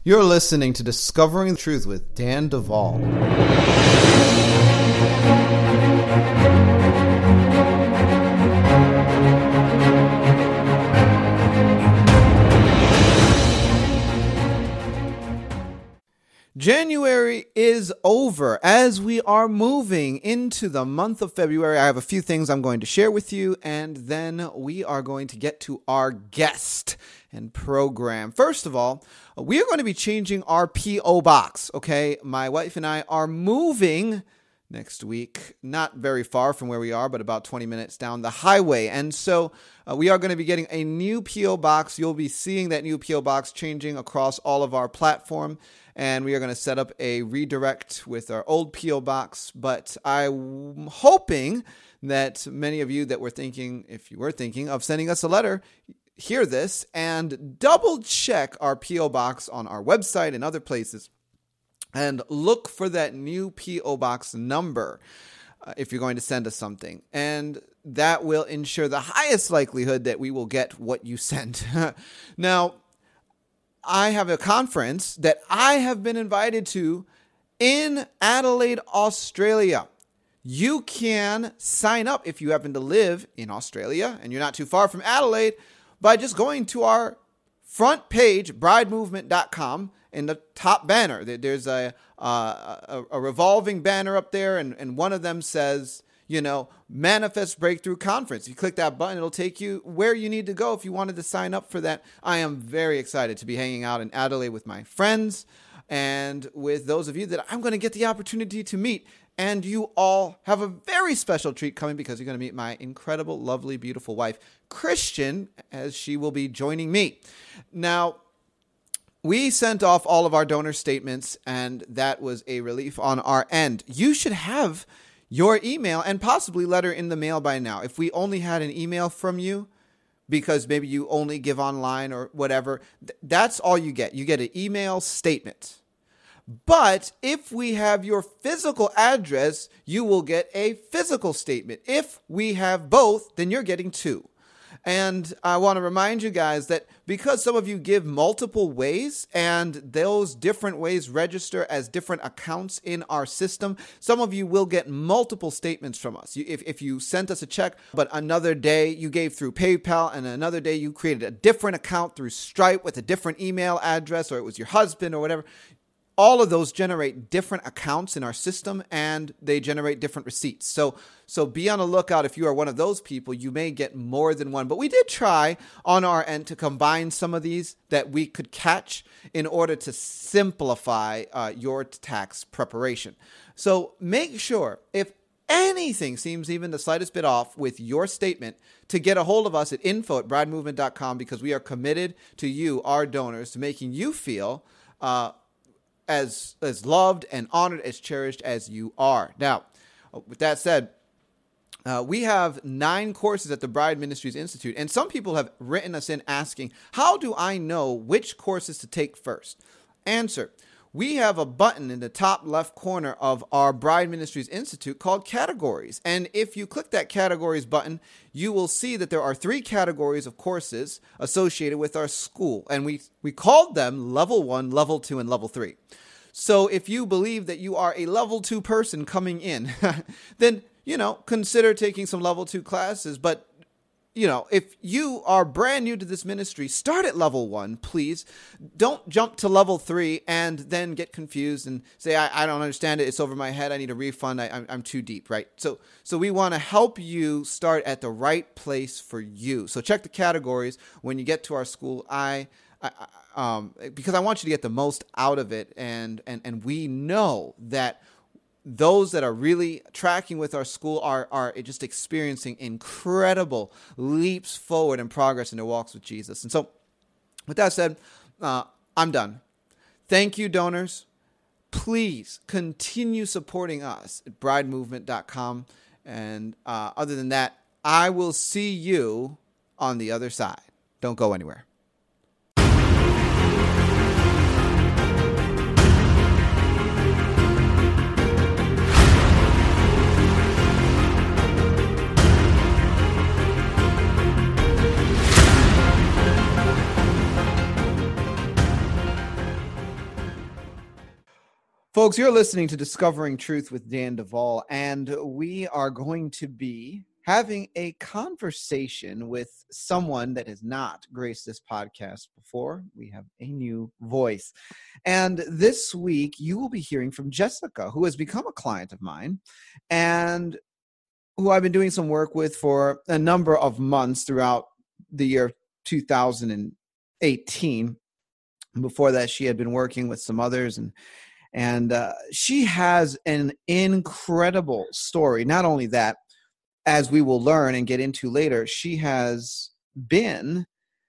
You're listening to Discovering the Truth with Dan Duvall. January is over. As we are moving into the month of February, I have a few things I'm going to share with you, and then we are going to get to our guest and program. First of all, we are going to be changing our P.O. box, okay? My wife and I are moving next week, not very far from where we are, but about 20 minutes down the highway. And so we are going to be getting a new P.O. box. You'll be seeing that new P.O. box changing across all of our platform. And we are going to set up a redirect with our old P.O. box. But I'm hoping that many of you that were thinking, if you were thinking of sending us a letter, hear this and double check our P.O. box on our website and other places and look for that new P.O. box number if you're going to send us something. And that will ensure the highest likelihood that we will get what you sent. Now, I have a conference that I have been invited to in Adelaide, Australia. You can sign up if you happen to live in Australia and you're not too far from Adelaide by just going to our front page, bridemovement.com. In the top banner, there's a revolving banner up there, and one of them says, Manifest Breakthrough Conference. You click that button, it'll take you where you need to go if you wanted to sign up for that. I am very excited to be hanging out in Adelaide with my friends and with those of you that I'm going to get the opportunity to meet. And you all have a very special treat coming because you're going to meet my incredible, lovely, beautiful wife, Christian, as she will be joining me. Now, we sent off all of our donor statements, and that was a relief on our end. You should have your email and possibly letter in the mail by now. If we only had an email from you, because maybe you only give online or whatever, that's all you get. You get an email statement. But if we have your physical address, you will get a physical statement. If we have both, then you're getting two. And I want to remind you guys that because some of you give multiple ways and those different ways register as different accounts in our system, some of you will get multiple statements from us. If you sent us a check, but another day you gave through PayPal and another day you created a different account through Stripe with a different email address, or it was your husband or whatever, all of those generate different accounts in our system and they generate different receipts. So be on the lookout. If you are one of those people, you may get more than one. But we did try on our end to combine some of these that we could catch in order to simplify your tax preparation. So make sure, if anything seems even the slightest bit off with your statement, to get a hold of us at info@bridemovement.com, because we are committed to you, our donors, to making you feel as loved and honored, as cherished as you are. Now, with that said, we have 9 courses at the Bride Ministries Institute, and some people have written us in asking, how do I know which courses to take first? Answer: we have a button in the top left corner of our Bride Ministries Institute called Categories. And if you click that Categories button, you will see that there are 3 categories of courses associated with our school. And we called them Level 1, Level 2, and Level 3. So if you believe that you are a Level 2 person coming in, then, consider taking some Level 2 classes. But if you are brand new to this ministry, start at Level 1, please. Don't jump to Level 3 and then get confused and say, I don't understand it. It's over my head. I need a refund. I'm too deep, right? So we want to help you start at the right place for you. So check the categories when you get to our school. Because I want you to get the most out of it. And we know that those that are really tracking with our school are just experiencing incredible leaps forward and progress in their walks with Jesus. And so with that said, I'm done. Thank you, donors. Please continue supporting us at bridemovement.com. And other than that, I will see you on the other side. Don't go anywhere. Folks, you're listening to Discovering Truth with Dan Duvall, and we are going to be having a conversation with someone that has not graced this podcast before. We have a new voice. And this week, you will be hearing from Jessica, who has become a client of mine and who I've been doing some work with for a number of months throughout the year 2018. Before that, she had been working with some others, and she has an incredible story. Not only that, as we will learn and get into later, she has been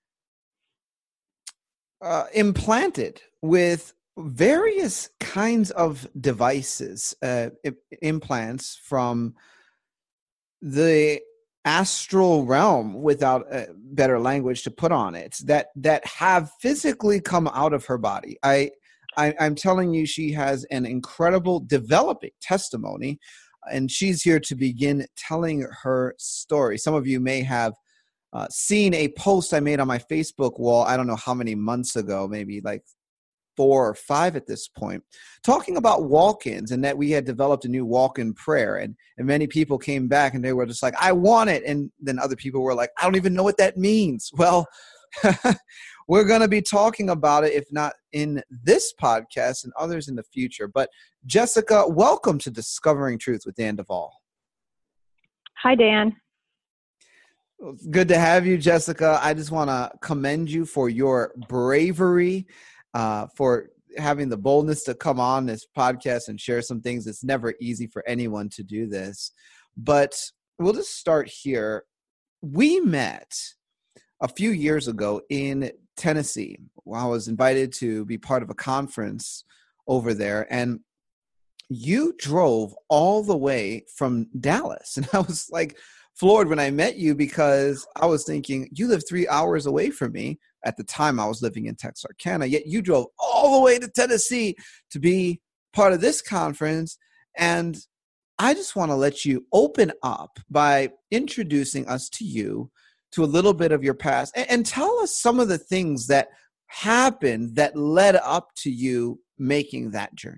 implanted with various kinds of devices, implants from the astral realm, without a better language to put on it, that have physically come out of her body. I'm telling you, she has an incredible developing testimony, and she's here to begin telling her story. Some of you may have seen a post I made on my Facebook wall, I don't know how many months ago, maybe like 4 or 5 at this point, talking about walk-ins and that we had developed a new walk-in prayer. And many people came back and they were just like, I want it. And then other people were like, I don't even know what that means. Well, we're going to be talking about it, if not in this podcast and others in the future. But Jessica, welcome to Discovering Truth with Dan Duvall. Hi, Dan. Good to have you, Jessica. I just want to commend you for your bravery, for having the boldness to come on this podcast and share some things. It's never easy for anyone to do this. But we'll just start here. We met a few years ago in Tennessee. I was invited to be part of a conference over there, and you drove all the way from Dallas. And I was like floored when I met you, because I was thinking, you live 3 hours away from me. At the time, I was living in Texarkana, yet you drove all the way to Tennessee to be part of this conference. And I just want to let you open up by introducing us to you, to a little bit of your past, and tell us some of the things that happened that led up to you making that journey.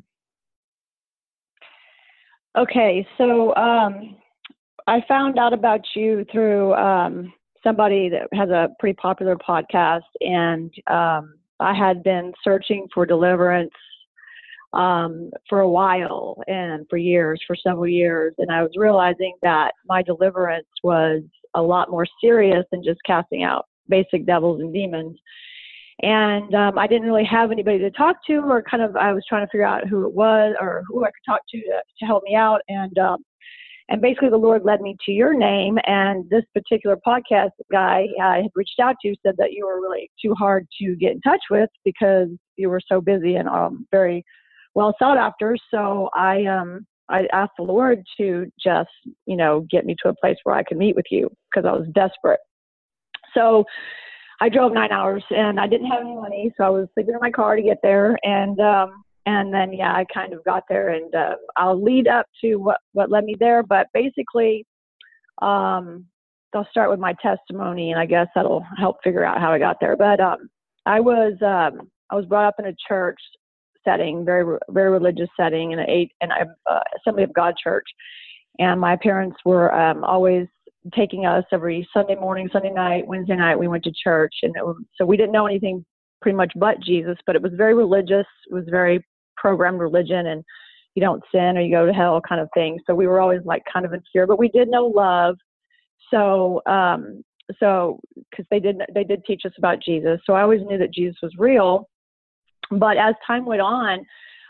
Okay, so I found out about you through somebody that has a pretty popular podcast, and I had been searching for deliverance for a while and for years, for several years, and I was realizing that my deliverance was a lot more serious than just casting out basic devils and demons. And I didn't really have anybody to talk to, or I was trying to figure out who it was or who I could talk to help me out. And basically the Lord led me to your name, and this particular podcast guy I had reached out to said that you were really too hard to get in touch with because you were so busy and very well sought after. So I asked the Lord to just, get me to a place where I could meet with you, because I was desperate. So I drove 9 hours and I didn't have any money, so I was sleeping in my car to get there. And then, I kind of got there, and I'll lead up to what led me there. But basically, I'll start with my testimony, and I guess that'll help figure out how I got there. But I was brought up in a church setting, very very religious setting, in an Assembly of God church. And my parents were always taking us every Sunday morning, Sunday night, Wednesday night. We went to church, and so we didn't know anything pretty much but Jesus. But it was very religious. It was very programmed religion, and you don't sin or you go to hell kind of thing. So we were always like kind of in fear, but we did know love. So because they did teach us about Jesus. So I always knew that Jesus was real. But as time went on,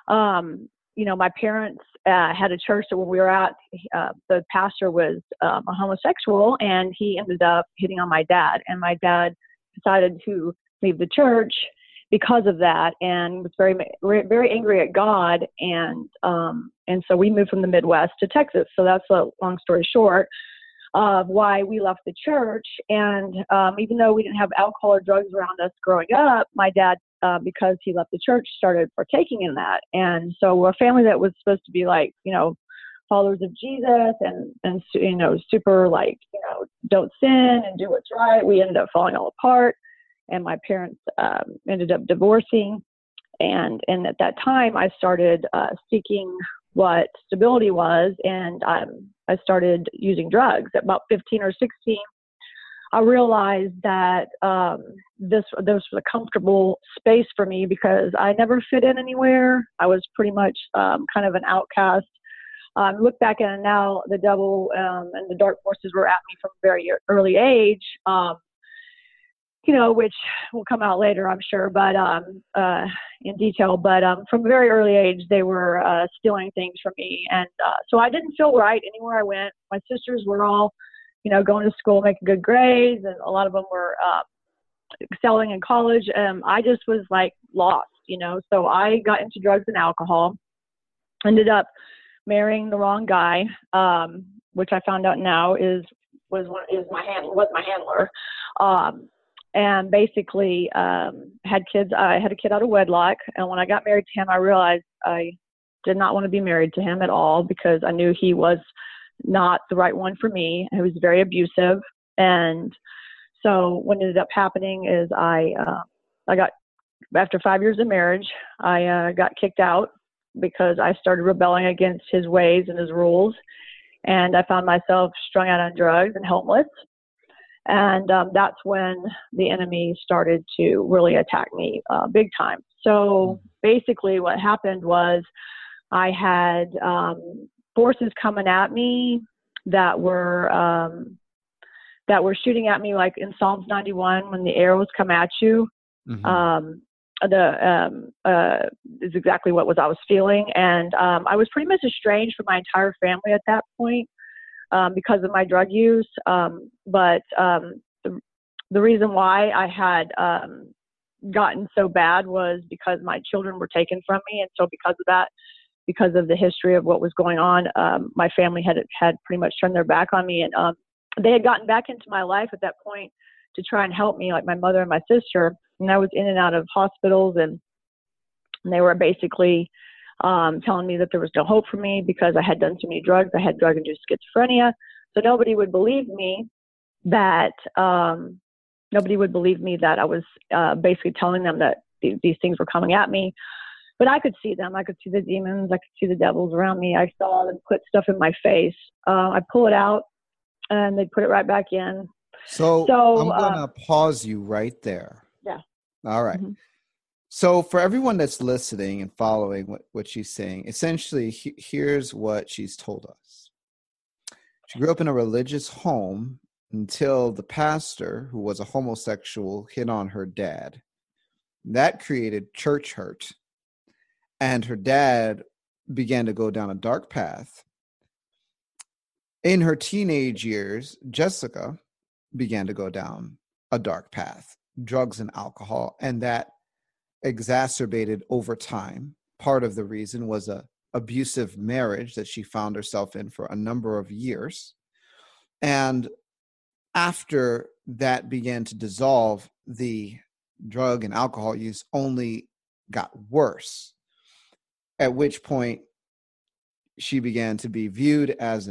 my parents had a church that when we were at, the pastor was a homosexual, and he ended up hitting on my dad. And my dad decided to leave the church because of that, and was very, very angry at God. And so we moved from the Midwest to Texas. So that's a long story short of why we left the church. And even though we didn't have alcohol or drugs around us growing up, my dad, because he left the church, started partaking in that. And so we're a family that was supposed to be like, followers of Jesus and super like, don't sin and do what's right. We ended up falling all apart, and my parents ended up divorcing. And at that time, I started seeking what stability was, and I started using drugs. At about 15 or 16, I realized that this was a comfortable space for me because I never fit in anywhere. I was pretty much kind of an outcast. Look back at it now, the devil and the dark forces were at me from a very early age, which will come out later, I'm sure, but in detail. But from a very early age, they were stealing things from me. And so I didn't feel right anywhere I went. My sisters were all, going to school, making good grades, and a lot of them were excelling in college. I just was like lost, So I got into drugs and alcohol, ended up marrying the wrong guy, which I found out now was my handler. And basically had kids. I had a kid out of wedlock. And when I got married to him, I realized I did not want to be married to him at all because I knew he was not the right one for me. He was very abusive. And so what ended up happening is I got, after 5 years of marriage, I got kicked out because I started rebelling against his ways and his rules. And I found myself strung out on drugs and homeless. And that's when the enemy started to really attack me big time. So basically what happened was I had forces coming at me that were shooting at me, like in Psalms 91, when the arrows come at you. Is exactly what I was feeling. And I was pretty much estranged from my entire family at that point. Because of my drug use. But the reason why I had gotten so bad was because my children were taken from me. And so because of that, because of the history of what was going on, my family had pretty much turned their back on me. And they had gotten back into my life at that point to try and help me, like my mother and my sister. And I was in and out of hospitals, and they were basically telling me that there was no hope for me because I had done too many drugs. I had drug-induced schizophrenia. So nobody would believe me that I was basically telling them that these things were coming at me. But I could see them. I could see the demons. I could see the devils around me. I saw them put stuff in my face. I pull it out, and they put it right back in. So I'm going to pause you right there. Yeah. All right. Mm-hmm. So for everyone that's listening and following what she's saying, essentially, here's what she's told us. She grew up in a religious home until the pastor, who was a homosexual, hit on her dad. That created church hurt. And her dad began to go down a dark path. In her teenage years, Jessica began to go down a dark path, drugs and alcohol, and that exacerbated over time. Part of the reason was a abusive marriage that she found herself in for a number of years. And after that began to dissolve, the drug and alcohol use only got worse, at which point she began to be viewed as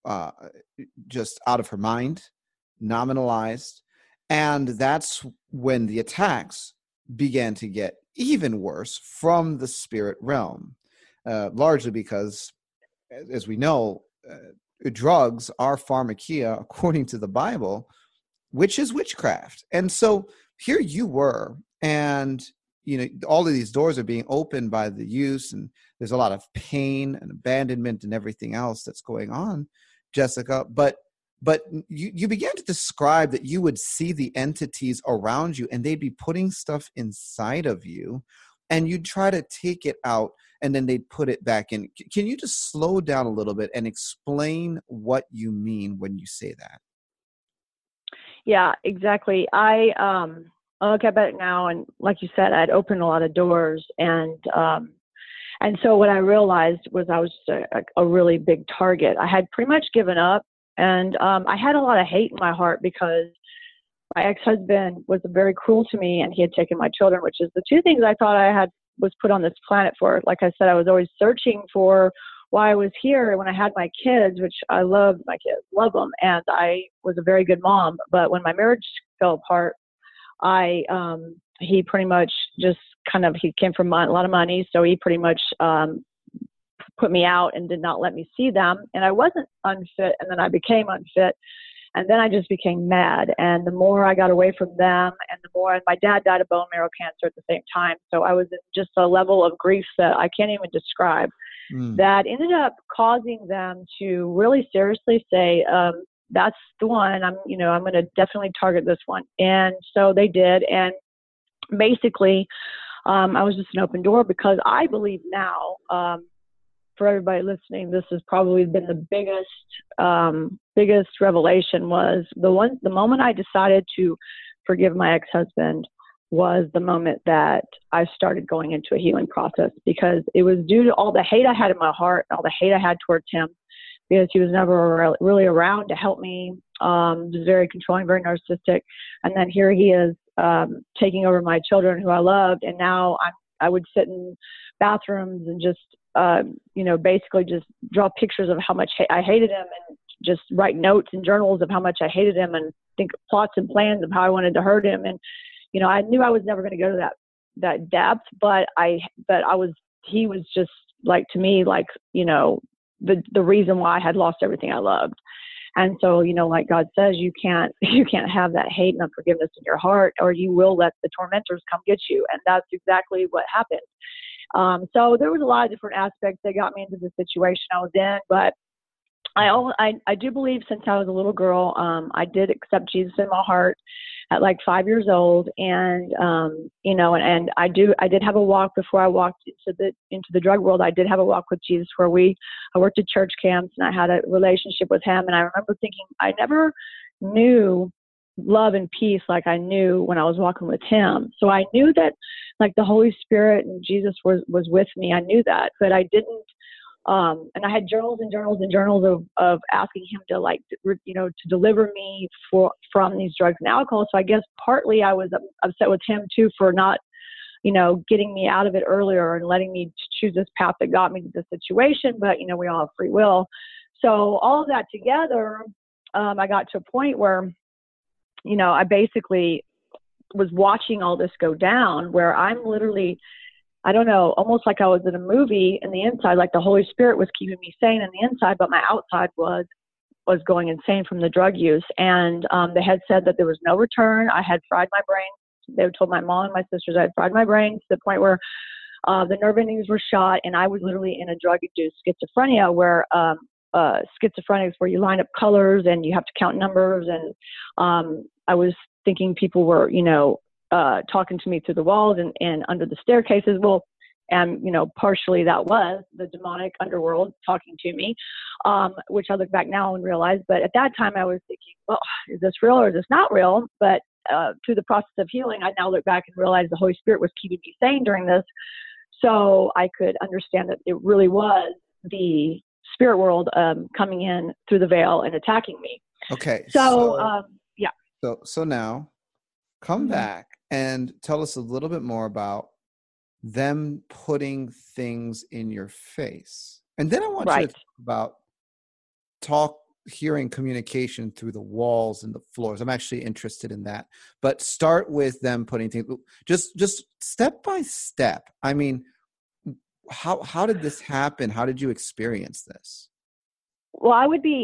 just out of her mind, nominalized. And that's when the attacks began to get even worse from the spirit realm, largely because, as we know, drugs are pharmakia according to the Bible, which is witchcraft. And so here you were, and all of these doors are being opened by the use, and there's a lot of pain and abandonment and everything else that's going on, Jessica. But you began to describe that you would see the entities around you and they'd be putting stuff inside of you, and you'd try to take it out and then they'd put it back in. Can you just slow down a little bit and explain what you mean when you say that? Yeah, exactly. I look at it now, and like you said, I'd opened a lot of doors, and so what I realized was I was a really big target. I had pretty much given up. And I had a lot of hate in my heart because my ex-husband was very cruel to me, and he had taken my children, which is the two things I thought was put on this planet for. Like I said, I was always searching for why I was here when I had my kids, which I loved my kids, love them, and I was a very good mom. But when my marriage fell apart, he pretty much just he came from a lot of money. So he pretty much, put me out and did not let me see them. And I wasn't unfit. And then I became unfit. And then I just became mad. And the more I got away from them and the more, and my dad died of bone marrow cancer at the same time. So I was in just a level of grief that I can't even describe, that ended up causing them to really seriously say, that's the one. I'm going to definitely target this one. And so they did. And basically, I was just an open door, because I believe now, for everybody listening, this has probably been the biggest revelation. Was the moment I decided to forgive my ex-husband was the moment that I started going into a healing process, because it was due to all the hate I had in my heart, all the hate I had towards him, because he was never really around to help me. He was very controlling, very narcissistic. And then here he is, taking over my children who I loved. And now I would sit in bathrooms and just, basically just draw pictures of how much I hated him, and just write notes and journals of how much I hated him, and think plots and plans of how I wanted to hurt him. And, I knew I was never going to go to that depth, but he was just like, to me, like, the reason why I had lost everything I loved. And so, like God says, you can't have that hate and unforgiveness in your heart, or you will let the tormentors come get you. And that's exactly what happened. So there was a lot of different aspects that got me into the situation I was in, but I do believe since I was a little girl, I did accept Jesus in my heart at like 5 years old. And, and I did have a walk before I walked into the drug world. I did have a walk with Jesus where I worked at church camps and I had a relationship with him. And I remember thinking, I never knew love and peace like I knew when I was walking with him. So I knew that like the Holy Spirit and Jesus was with me. I knew that, but I didn't. And I had journals and journals and journals of asking him to to deliver me from these drugs and alcohol. So I guess partly I was upset with him too for not, getting me out of it earlier and letting me choose this path that got me to this situation. But, we all have free will. So all of that together, I got to a point where, I basically was watching all this go down, where I'm literally, I don't know, almost like I was in a movie in the inside, like the Holy Spirit was keeping me sane in the inside, but my outside was going insane from the drug use. And they had said that there was no return. I had fried my brain. They told my mom and my sisters I had fried my brain to the point where the nerve endings were shot, and I was literally in a drug-induced schizophrenia, where schizophrenia is where you line up colors and you have to count numbers. And I was thinking people were, talking to me through the walls and under the staircases. Well, and, partially that was the demonic underworld talking to me, which I look back now and realize. But at that time I was thinking, well, is this real or is this not real? But through the process of healing, I now look back and realize the Holy Spirit was keeping me sane during this. So I could understand that it really was the spirit world coming in through the veil and attacking me. Okay. So yeah. So now come back and tell us a little bit more about them putting things in your face. And then I want you to talk about hearing communication through the walls and the floors. I'm actually interested in that. But start with them putting things, just step by step. I mean, how did this happen? How did you experience this? Well, I was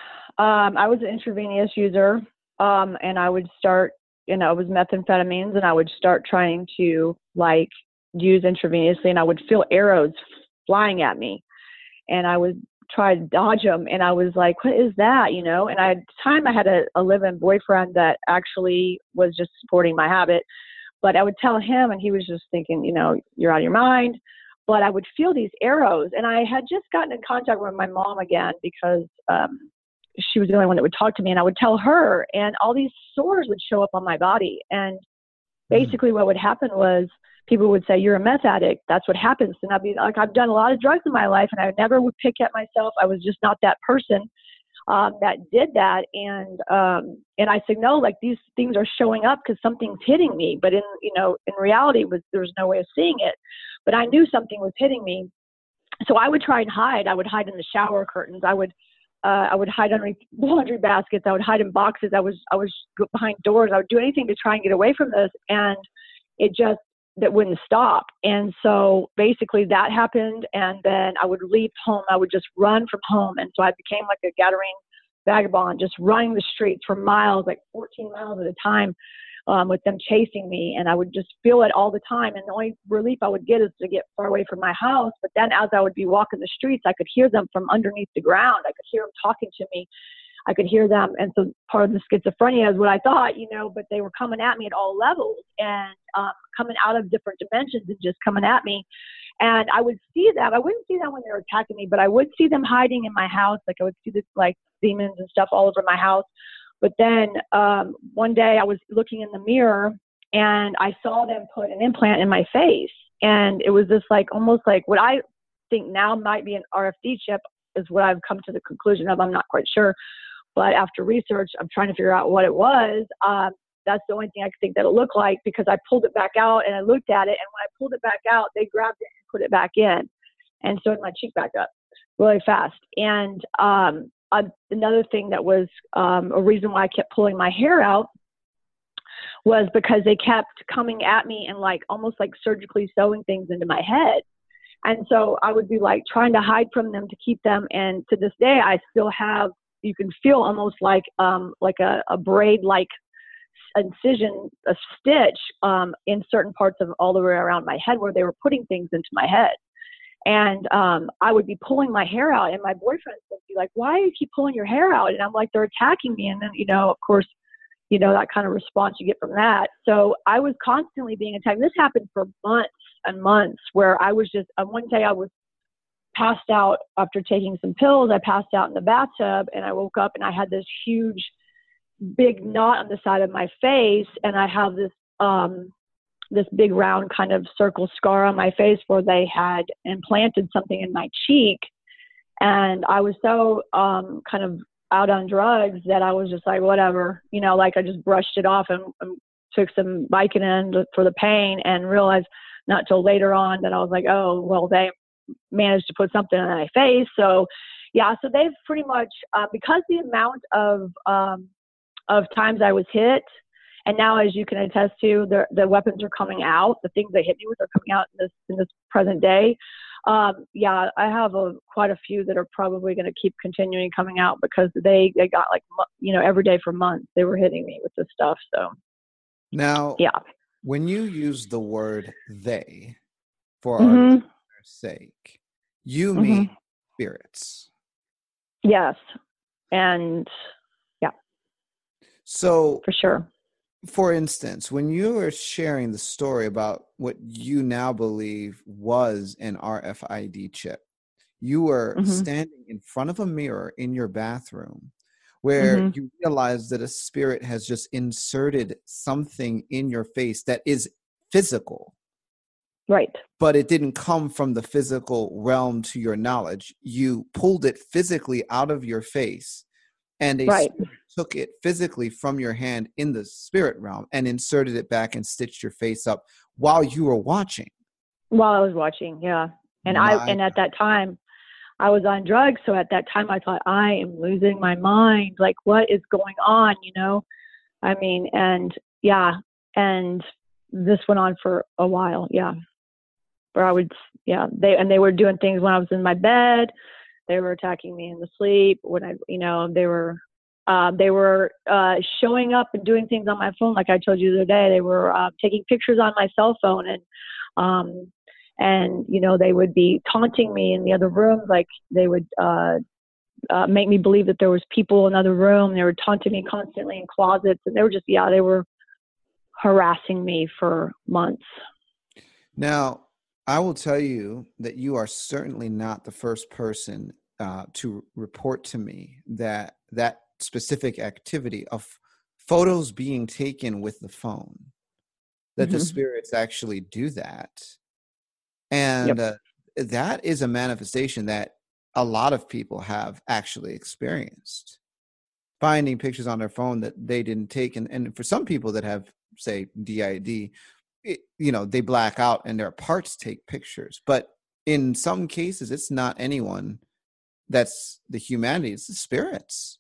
an intravenous user, and I would start, it was methamphetamines, and I would start trying to use intravenously, and I would feel arrows flying at me, and I would try to dodge them, and I was like, what is that, And at the time I had a live-in boyfriend that actually was just supporting my habit, but I would tell him, and he was just thinking, you're out of your mind. But I would feel these arrows, and I had just gotten in contact with my mom again because she was the only one that would talk to me, and I would tell her, and all these sores would show up on my body. And basically what would happen was people would say, you're a meth addict. That's what happens. And I'd be like, I've done a lot of drugs in my life, and I never would pick at myself. I was just not that person that did that. And I said, no, these things are showing up because something's hitting me. But in reality, there was no way of seeing it. But I knew something was hitting me. So I would try and hide. I would hide in the shower curtains. I would hide under laundry baskets. I would hide in boxes. I was behind doors. I would do anything to try and get away from this. And it just that wouldn't stop. And so basically that happened. And then I would leave home. I would just run from home. And so I became like a Gadarene vagabond, just running the streets for miles, like 14 miles at a time, with them chasing me. And I would just feel it all the time. And the only relief I would get is to get far away from my house. But then as I would be walking the streets, I could hear them from underneath the ground. I could hear them talking to me. I could hear them. And so part of the schizophrenia is what I thought, but they were coming at me at all levels and coming out of different dimensions and just coming at me. And I would see them. I wouldn't see them when they were attacking me, but I would see them hiding in my house. Like I would see this like demons and stuff all over my house. But then one day I was looking in the mirror and I saw them put an implant in my face. And it was this like almost like what I think now might be an RFD chip is what I've come to the conclusion of. I'm not quite sure. But after research, I'm trying to figure out what it was. That's the only thing I could think that it looked like, because I pulled it back out and I looked at it. And when I pulled it back out, they grabbed it and put it back in and sewed my cheek back up really fast. And another thing that was a reason why I kept pulling my hair out was because they kept coming at me and like almost like surgically sewing things into my head. And so I would be like trying to hide from them to keep them. And to this day, I still have, you can feel almost like a braid, like incision, a stitch in certain parts of all the way around my head where they were putting things into my head. And I would be pulling my hair out and my boyfriend would be like, why do you keep pulling your hair out? And I'm like, they're attacking me. And then, of course, that kind of response you get from that. So I was constantly being attacked. This happened for months and months where I was just, one day I was passed out after taking some pills. I passed out in the bathtub and I woke up and I had this huge, big knot on the side of my face. And I have this big round kind of circle scar on my face where they had implanted something in my cheek. And I was so kind of out on drugs that I was just like, whatever, like I just brushed it off and took some Vicodin for the pain and realized not till later on that I was like, oh, well, they managed to put something on my face. So yeah, so they've pretty much, because the amount of times I was hit, and now as you can attest to, the weapons are coming out, the things they hit me with are coming out in this present day. Yeah, I have quite a few that are probably going to keep continuing coming out because they got like, every day for months they were hitting me with this stuff. So now, yeah, when you use the word they for mm-hmm. our sake, you mm-hmm. mean spirits. Yes. And yeah. So for sure. For instance, when you were sharing the story about what you now believe was an RFID chip, you were mm-hmm. standing in front of a mirror in your bathroom where mm-hmm. you realize that a spirit has just inserted something in your face that is physical. Right. But it didn't come from the physical realm to your knowledge. You pulled it physically out of your face, and a right. spirit took it physically from your hand in the spirit realm and inserted it back and stitched your face up while you were watching. While I was watching, yeah. And at that time, I was on drugs. So at that time, I thought, I am losing my mind. Like, what is going on? I mean, and yeah. And this went on for a while. Yeah. Where I would, yeah, they were doing things when I was in my bed. They were attacking me in the sleep when they were showing up and doing things on my phone. Like I told you the other day, they were taking pictures on my cell phone and they would be taunting me in the other rooms. Like they would make me believe that there was people in another room. They were taunting me constantly in closets, and they were they were harassing me for months. Now, I will tell you that you are certainly not the first person to report to me that specific activity of photos being taken with the phone, that mm-hmm. the spirits actually do that. And yep. That is a manifestation that a lot of people have actually experienced. Finding pictures on their phone that they didn't take. And for some people that have, say, DID, they black out and their parts take pictures. But in some cases, it's not anyone that's the humanity, it's the spirits.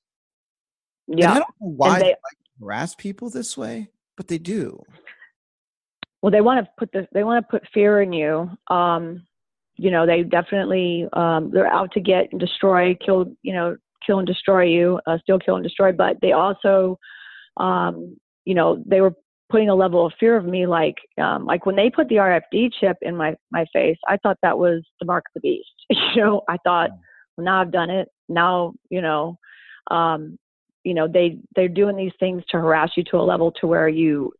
Yeah. And I don't know why they like to harass people this way, but they do. well, they want to put fear in you. They definitely, they're out to get and destroy, kill and destroy you, steal, kill and destroy. But they also, they were putting a level of fear of me, like when they put the RFD chip in my face, I thought that was the mark of the beast. I thought, well, now I've done it. Now, they're doing these things to harass you to a level to where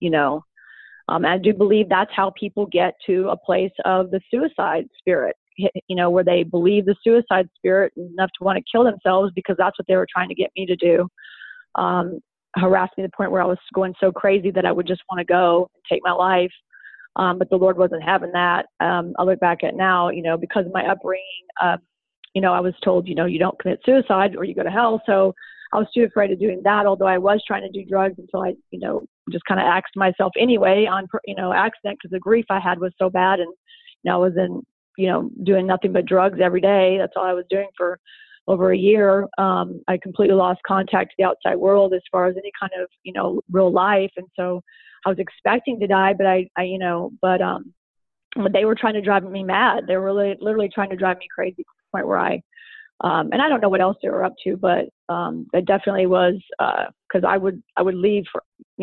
I do believe that's how people get to a place of the suicide spirit, where they believe the suicide spirit enough to want to kill themselves, because that's what they were trying to get me to do. Harass me to the point where I was going so crazy that I would just want to go and take my life. But the Lord wasn't having that. I look back at now, because of my upbringing, I was told, you don't commit suicide or you go to hell. So I was too afraid of doing that, although I was trying to do drugs until I, just kind of axed myself anyway on, accident, because the grief I had was so bad. And, I was in, doing nothing but drugs every day. That's all I was doing for over a year. I completely lost contact to the outside world as far as any kind of, real life. And so I was expecting to die, but but they were trying to drive me mad. They were literally trying to drive me crazy to the point where and I don't know what else they were up to, but it definitely was, cause I would leave for,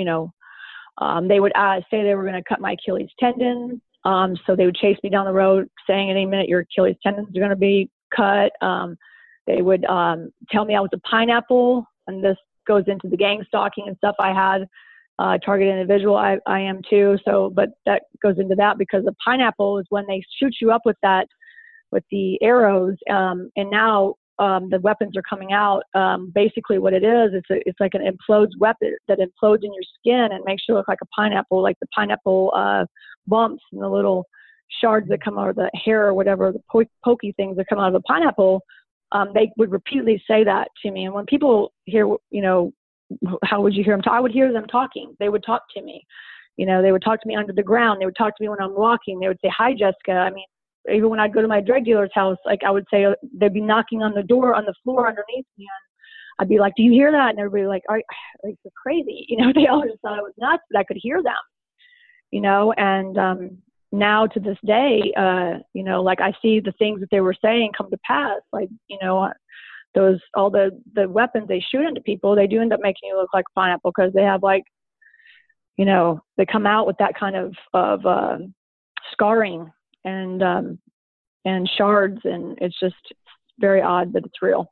they would say they were going to cut my Achilles tendon. So they would chase me down the road saying, any minute your Achilles tendons are going to be cut. They would tell me I was a pineapple, and this goes into the gang stalking and stuff I had. Target individual, I am too. So, but that goes into that, because the pineapple is when they shoot you up with the arrows. And now the weapons are coming out. Basically what it is, it's like an implodes weapon that implodes in your skin and makes you look like a pineapple, like the pineapple bumps and the little shards that come out of the hair or whatever, the pokey things that come out of the pineapple. They would repeatedly say that to me. And when people hear, how would you hear them talk? I would hear them talking. They would talk to me. They would talk to me under the ground. They would talk to me when I'm walking. They would say, hi, Jessica. I mean, even when I'd go to my drug dealer's house, like I would say, they'd be knocking on the door, on the floor underneath me. And I'd be like, do you hear that? And everybody like, like, you're crazy. They all just thought I was nuts, but I could hear them, and now to this day, like I see the things that they were saying come to pass. Like, all the weapons they shoot into people, they do end up making you look like a pineapple, because they have like, they come out with that kind of scarring and shards, and it's just very odd, but it's real.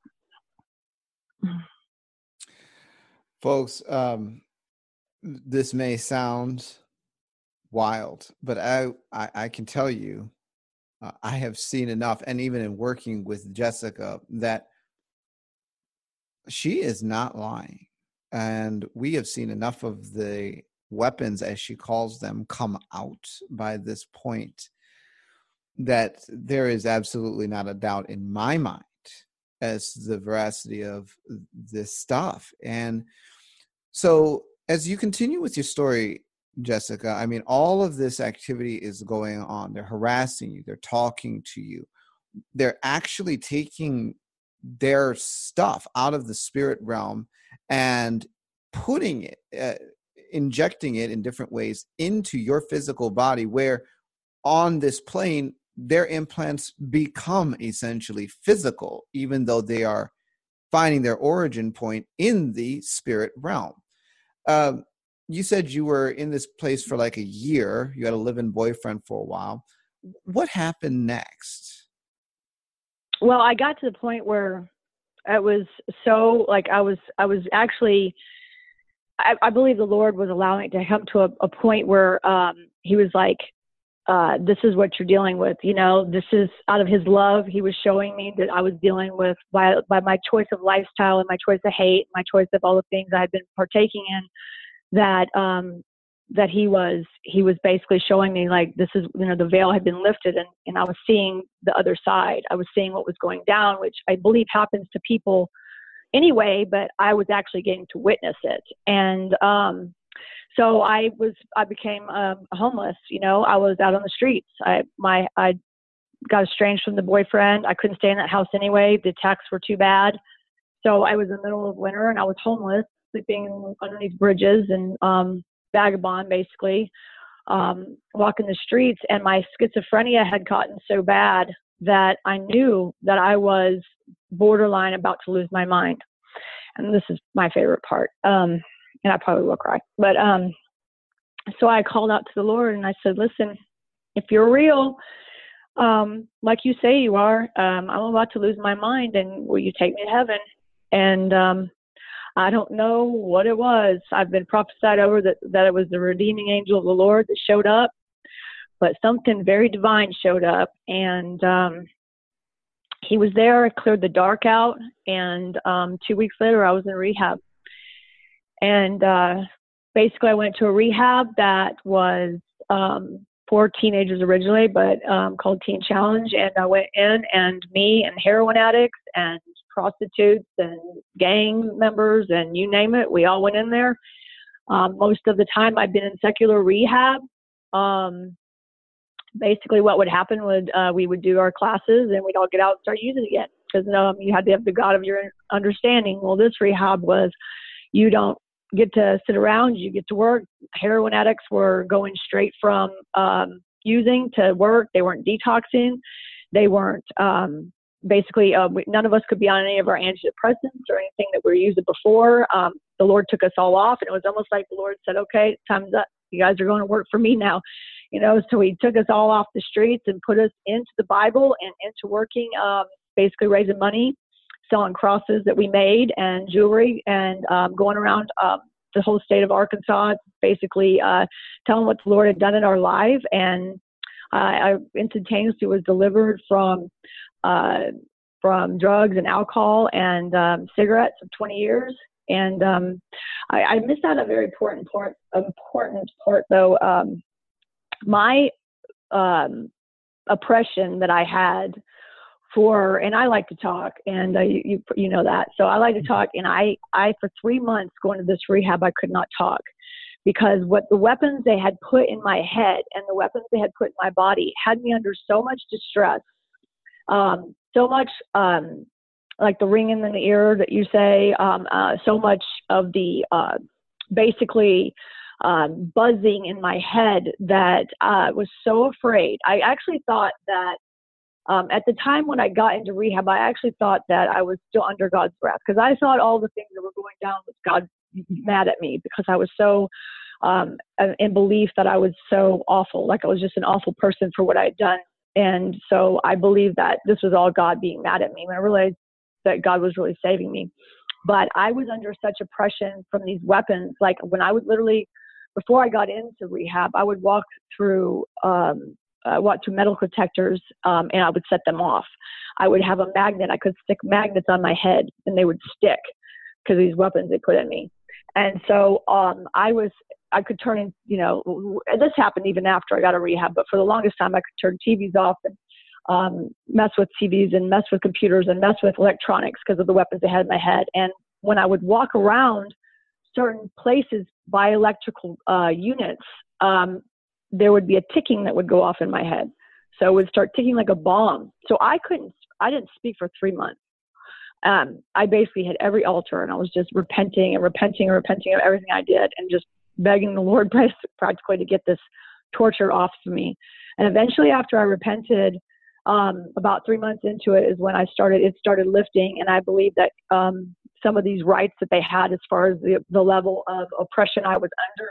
Folks, this may sound wild, but I can tell you, I have seen enough, and even in working with Jessica, that she is not lying. And we have seen enough of the weapons, as she calls them, come out by this point, that there is absolutely not a doubt in my mind as to the veracity of this stuff. And so as you continue with your story, Jessica, I mean, all of this activity is going on. They're harassing you. They're talking to you. They're actually taking their stuff out of the spirit realm and putting it, injecting it in different ways into your physical body, where on this plane, their implants become essentially physical, even though they are finding their origin point in the spirit realm. You said you were in this place for like a year. You had a live-in boyfriend for a while. What happened next? Well, I got to the point where it was so like I was actually, I believe the Lord was allowing it to come to a point where he was like, this is what you're dealing with. This is out of his love. He was showing me that I was dealing with by my choice of lifestyle and my choice of hate, my choice of all the things I had been partaking in, that he was basically showing me like, this is, the veil had been lifted, and I was seeing the other side. I was seeing what was going down, which I believe happens to people anyway, but I was actually getting to witness it. And, so I became homeless. I was out on the streets. I got estranged from the boyfriend. I couldn't stay in that house anyway. The attacks were too bad. So I was in the middle of winter, and I was homeless, sleeping underneath bridges and vagabond, basically. walking the streets, and my schizophrenia had gotten so bad that I knew that I was borderline about to lose my mind. And this is my favorite part. And I probably will cry. But so I called out to the Lord and I said, listen, if you're real, like you say you are, I'm about to lose my mind, and will you take me to heaven? And I don't know what it was. I've been prophesied over that it was the redeeming angel of the Lord that showed up, but something very divine showed up, and he was there. I cleared the dark out, and 2 weeks later I was in rehab. And basically I went to a rehab that was for teenagers originally, but called Teen Challenge. And I went in, and me and heroin addicts and prostitutes and gang members and you name it, we all went in there. Most of the time I've been in secular rehab. Basically what would happen would we would do our classes and we'd all get out and start using it again, because you had to have the God of your understanding. Well, this rehab was, you don't get to sit around, you get to work. Heroin addicts were going straight from using to work. They weren't detoxing. They weren't basically none of us could be on any of our antidepressants or anything that we were using before. The Lord took us all off, and it was almost like the Lord said, okay, time's up. You guys are going to work for me now. So he took us all off the streets and put us into the Bible and into working, basically raising money, selling crosses that we made and jewelry, and going around the whole state of Arkansas, basically telling what the Lord had done in our life. And I instantaneously was delivered from drugs and alcohol and cigarettes of 20 years. And I missed out a very important part though. My oppression that I had and I like to talk, and you know that. So I like to talk, and I for 3 months going to this rehab, I could not talk, because what the weapons they had put in my head and the weapons they had put in my body had me under so much distress, so much like the ringing in the ear that you say, so much of the basically buzzing in my head that I was so afraid. I actually thought that at the time when I got into rehab, I actually thought that I was still under God's wrath, because I thought all the things that were going down was God mad at me, because I was so in belief that I was so awful, like I was just an awful person for what I had done. And so I believed that this was all God being mad at me, when I realized that God was really saving me. But I was under such oppression from these weapons. Like when I would literally, before I got into rehab, I would walk through metal detectors, and I would set them off. I would have a magnet. I could stick magnets on my head, and they would stick because of these weapons they put in me. And so I could turn in, this happened even after I got a rehab, but for the longest time I could turn TVs off and mess with TVs and mess with computers and mess with electronics because of the weapons they had in my head. And when I would walk around certain places by electrical units, there would be a ticking that would go off in my head. So it would start ticking like a bomb. So I didn't speak for 3 months. I basically had every altar, and I was just repenting of everything I did, and just begging the Lord practically to get this torture off of me. And eventually after I repented, about 3 months into it is when it started lifting. And I believe that some of these rights that they had as far as the level of oppression I was under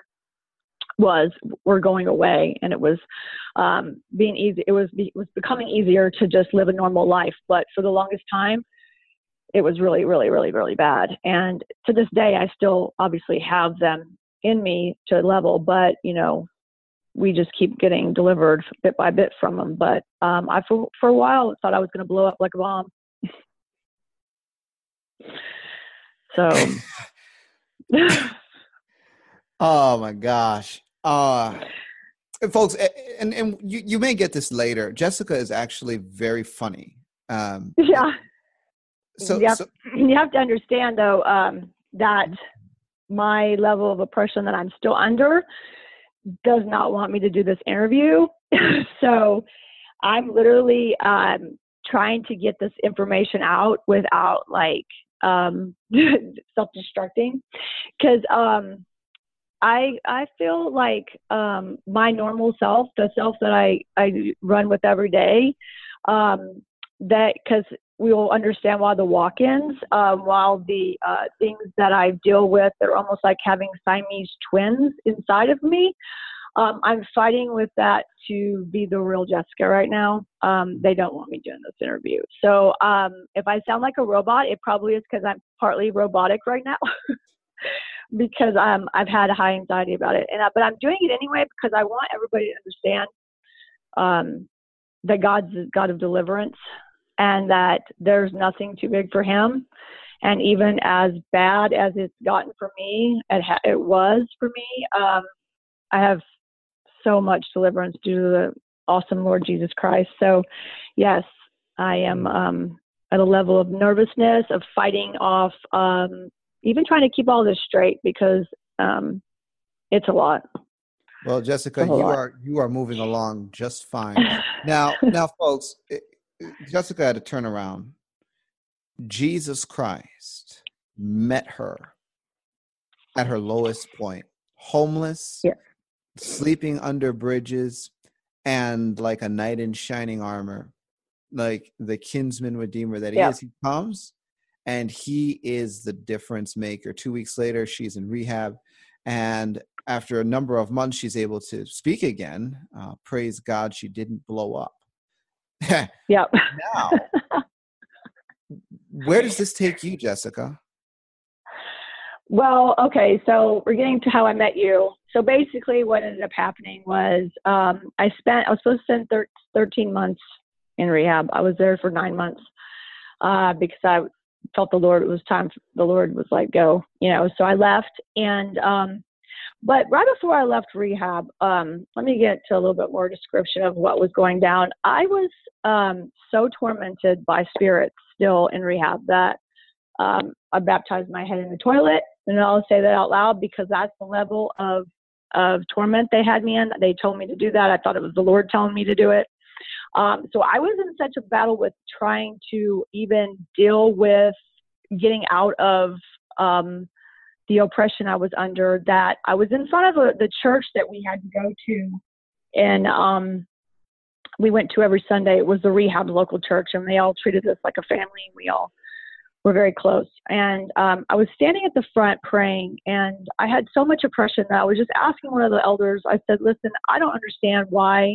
were going away, and it was being easy. It was becoming easier to just live a normal life. But for the longest time, it was really, really, really, really bad. And to this day, I still obviously have them in me to a level, but we just keep getting delivered bit by bit from them. But I for a while thought I was going to blow up like a bomb. So. Oh my gosh. Folks, and you may get this later. Jessica is actually very funny. Yeah. So you have to understand though, that my level of oppression that I'm still under does not want me to do this interview. So I'm literally trying to get this information out without self-destructing, because I feel like my normal self, the self that I run with every day, that because we will understand why the walk-ins, while the things that I deal with, they're almost like having Siamese twins inside of me. I'm fighting with that to be the real Jessica right now. They don't want me doing this interview. So if I sound like a robot, it probably is because I'm partly robotic right now. Because I've had a high anxiety about it, but I'm doing it anyway because I want everybody to understand that God's a God of deliverance, and that there's nothing too big for Him. And even as bad as it's gotten for me, it was for me. I have so much deliverance due to the awesome Lord Jesus Christ. So, yes, I am at a level of nervousness, of fighting off. Even trying to keep all this straight because it's a lot. Well, Jessica, you are moving along just fine. Now, folks, Jessica had to turn around. Jesus Christ met her at her lowest point, homeless, sleeping under bridges, and like a knight in shining armor, like the kinsman redeemer that he is. He comes. And he is the difference maker. 2 weeks later, she's in rehab. And after a number of months, she's able to speak again. Praise God, she didn't blow up. Yep. Now, where does this take you, Jessica? Well, okay, so we're getting to how I met you. So basically what ended up happening was I was supposed to spend 13 months in rehab. I was there for 9 months because I felt the Lord, it was time, the Lord was like, go, so I left. And, but right before I left rehab, let me get to a little bit more description of what was going down. I was so tormented by spirits still in rehab that I baptized my head in the toilet. And I'll say that out loud because that's the level of torment they had me in. They told me to do that. I thought it was the Lord telling me to do it. So I was in such a battle with trying to even deal with getting out of the oppression I was under, that I was in front of the church that we had to go to. And we went to every Sunday. It was the rehab local church, and they all treated us like a family. We all were very close. And I was standing at the front praying, and I had so much oppression that I was just asking one of the elders. I said, listen, I don't understand why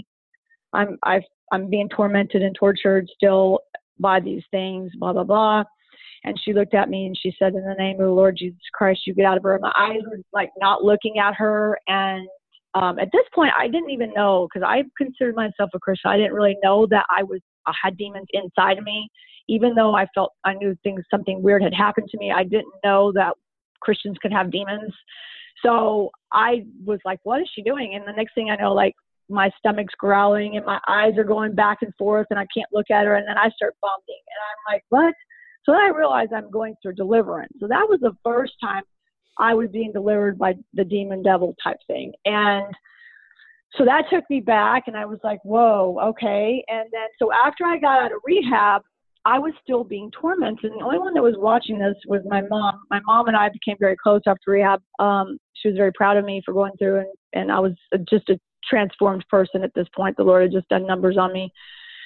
I'm being tormented and tortured still by these things, blah, blah, blah. And she looked at me and she said, in the name of the Lord Jesus Christ, you get out of her. And my eyes were like not looking at her. And at this point, I didn't even know, because I considered myself a Christian. I didn't really know that I had demons inside of me, even though I knew something weird had happened to me. I didn't know that Christians could have demons. So I was like, what is she doing? And the next thing I know, like, my stomach's growling and my eyes are going back and forth and I can't look at her. And then I start vomiting and I'm like, what? So then I realized I'm going through deliverance. So that was the first time I was being delivered by the demon devil type thing. And so that took me back and I was like, whoa, okay. And then, so after I got out of rehab, I was still being tormented. And the only one that was watching this was my mom. My mom and I became very close after rehab. She was very proud of me for going through, and I was just a transformed person at this point. The Lord had just done numbers on me.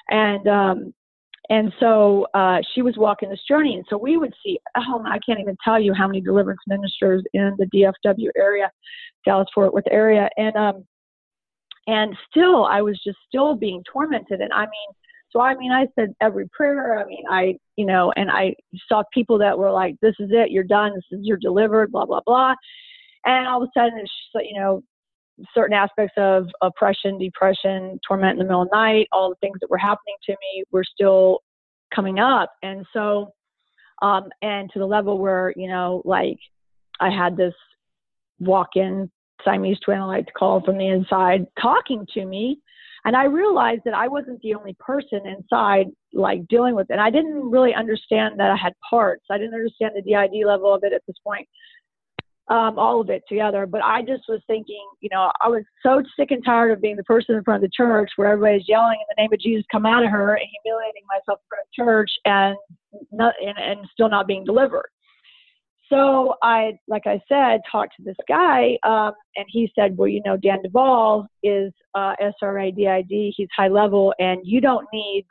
And so she was walking this journey. And so we would see, I can't even tell you how many deliverance ministers in the DFW area, Dallas-Fort Worth area. And still, I was just still being tormented. And I said every prayer. And I saw people that were like, this is it, you're done. You're delivered, blah, blah, blah. And all of a sudden, certain aspects of oppression, depression, torment in the middle of the night, all the things that were happening to me were still coming up. And so, and to the level where, I had this walk-in Siamese twin, I like to call, from the inside talking to me. And I realized that I wasn't the only person inside, like, dealing with it. And I didn't really understand that I had parts. I didn't understand the DID level of it at this point. All of it together. But I just was thinking, I was so sick and tired of being the person in front of the church where everybody's yelling in the name of Jesus, come out of her, and humiliating myself in front of church and still not being delivered. So like I said, talked to this guy, and he said, well, Dan Duvall is SRA DID. He's high level, and you don't need,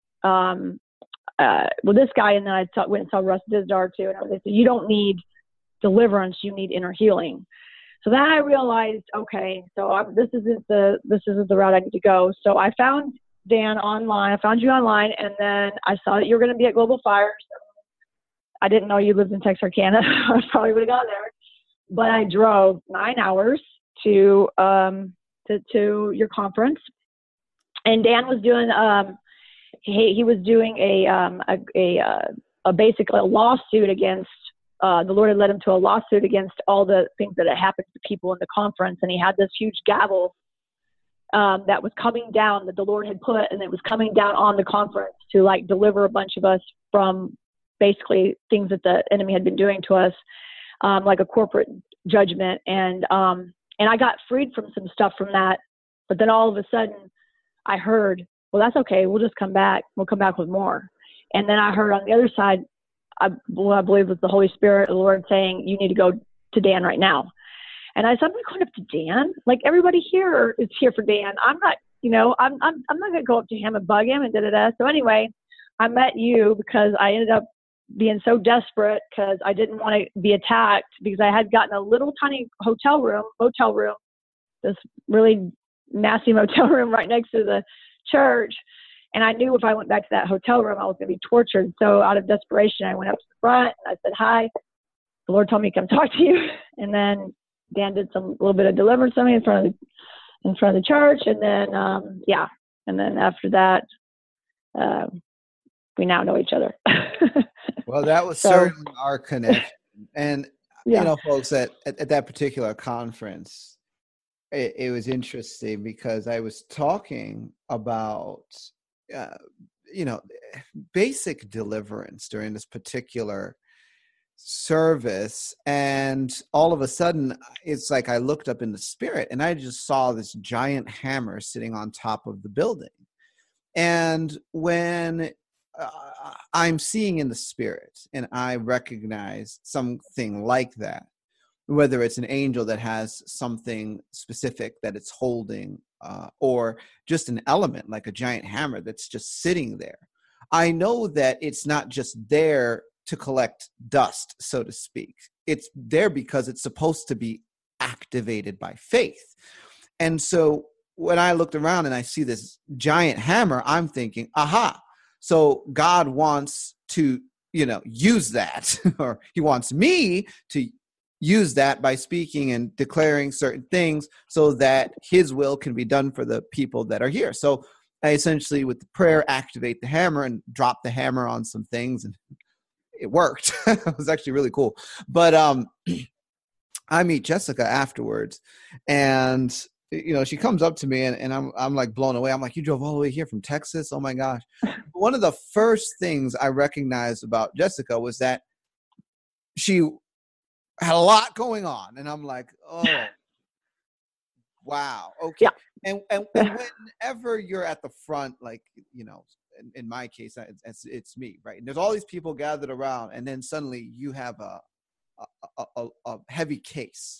this guy, and then I went and saw Russ Dizdar too, and they said, you don't need deliverance, you need inner healing. So then I realized, okay, so this isn't the route I need to go. So I found Dan online. I found you online, and then I saw that you were going to be at Global Fire. I didn't know you lived in Texarkana. I probably would have gone there, but I drove 9 hours to your conference, and Dan was doing he was doing basically a lawsuit against. The Lord had led him to a lawsuit against all the things that had happened to people in the conference, and he had this huge gavel that was coming down that the Lord had put, and it was coming down on the conference to like deliver a bunch of us from basically things that the enemy had been doing to us, like a corporate judgment. And I got freed from some stuff from that. But then all of a sudden I heard, well, that's okay. We'll just come back. We'll come back with more. And then I heard on the other side, I believe was the Holy Spirit, the Lord saying, you need to go to Dan right now. And I said, I'm not going up to Dan. Like everybody here is here for Dan. I'm not, I'm not going to go up to him and bug him and da-da-da. So anyway, I met you because I ended up being so desperate because I didn't want to be attacked, because I had gotten a little tiny motel room, this really nasty motel room right next to the church. And I knew if I went back to that hotel room, I was going to be tortured. So out of desperation, I went up to the front and I said, hi, the Lord told me to come talk to you. And then Dan did a little bit of deliverance on me in front of the church. And then, And then after that, we now know each other. Well, that was certainly our connection. And, folks, at that particular conference, it was interesting because I was talking about, basic deliverance during this particular service. And all of a sudden, it's like I looked up in the spirit and I just saw this giant hammer sitting on top of the building. And when I'm seeing in the spirit and I recognize something like that, whether it's an angel that has something specific that it's holding, or just an element like a giant hammer that's just sitting there, I know that it's not just there to collect dust, so to speak. It's there because it's supposed to be activated by faith. And so when I looked around and I see this giant hammer, I'm thinking, aha, so God wants to, use that, or he wants me to use that by speaking and declaring certain things so that his will can be done for the people that are here. So I essentially, with the prayer, activate the hammer and drop the hammer on some things, and it worked. It was actually really cool. But I meet Jessica afterwards, and she comes up to me, and I'm like blown away. I'm like, you drove all the way here from Texas? Oh my gosh. One of the first things I recognized about Jessica was that she had a lot going on. And I'm like, oh, wow. Okay. Yeah. And whenever you're at the front, like, in my case, it's me, right? And there's all these people gathered around, and then suddenly you have a heavy case.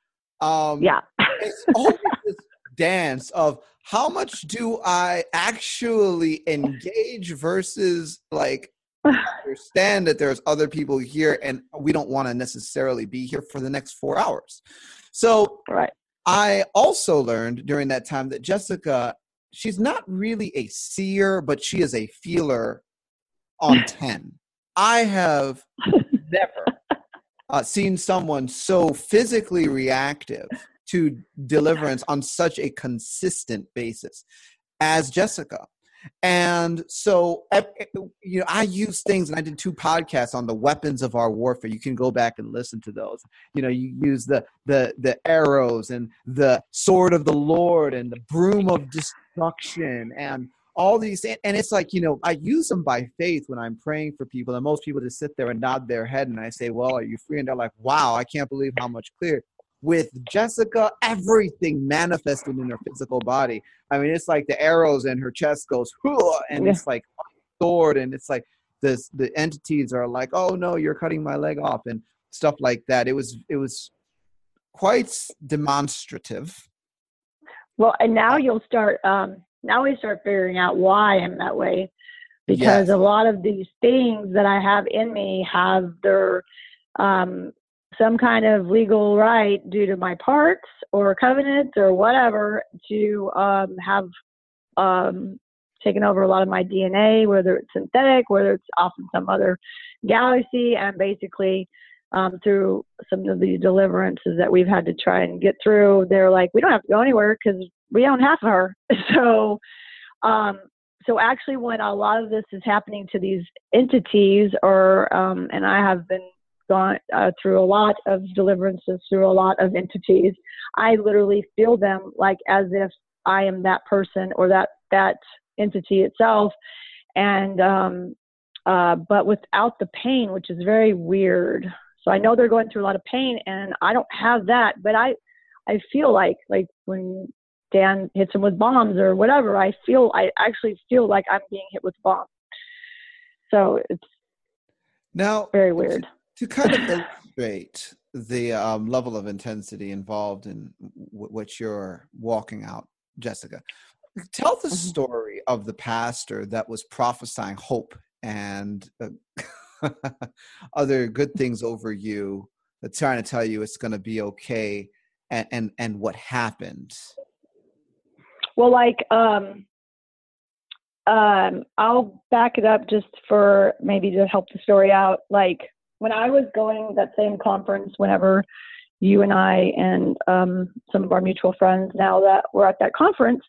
It's always this dance of how much do I actually engage versus like understand that there's other people here and we don't want to necessarily be here for the next 4 hours. So right. I also learned during that time that Jessica, she's not really a seer, but she is a feeler on 10. I have never seen someone so physically reactive to deliverance on such a consistent basis as Jessica. And so, I use things, and I did 2 podcasts on the weapons of our warfare. You can go back and listen to those. You use the arrows and the sword of the Lord and the broom of destruction and all these. And it's like, I use them by faith when I'm praying for people. And most people just sit there and nod their head. And I say, well, are you free? And they're like, wow, I can't believe how much clearer. With Jessica, everything manifested in her physical body. I mean, it's like the arrows in her chest goes, and it's like sword, and it's like the entities are like, oh no, you're cutting my leg off. And stuff like that. It was quite demonstrative. Well, and now you'll start. Now we start figuring out why I'm that way, because Yes. a lot of these things that I have in me have their some kind of legal right due to my parts or covenants or whatever to have taken over a lot of my DNA, whether it's synthetic, whether it's off in some other galaxy, and basically through some of the deliverances that we've had to try and get through, they're like, we don't have to go anywhere because we own half of her. So, so actually, when a lot of this is happening to these entities, or and I have been gone through a lot of deliverances through a lot of entities, I literally feel them like as if I am that person or that entity itself, and but without the pain, which is very weird. So I know they're going through a lot of pain, and I don't have that, but I feel like when Dan hits them with bombs or whatever, I actually feel like I'm being hit with bombs. So it's Now, very weird. to kind of illustrate the level of intensity involved in what you're walking out, Jessica, tell the story of the pastor that was prophesying hope and other good things over you, that's trying to tell you it's going to be okay, and what happened. Well, I'll back it up just for maybe to help the story out. Like when I was going that same conference, whenever you and I and some of our mutual friends now that were at that conference,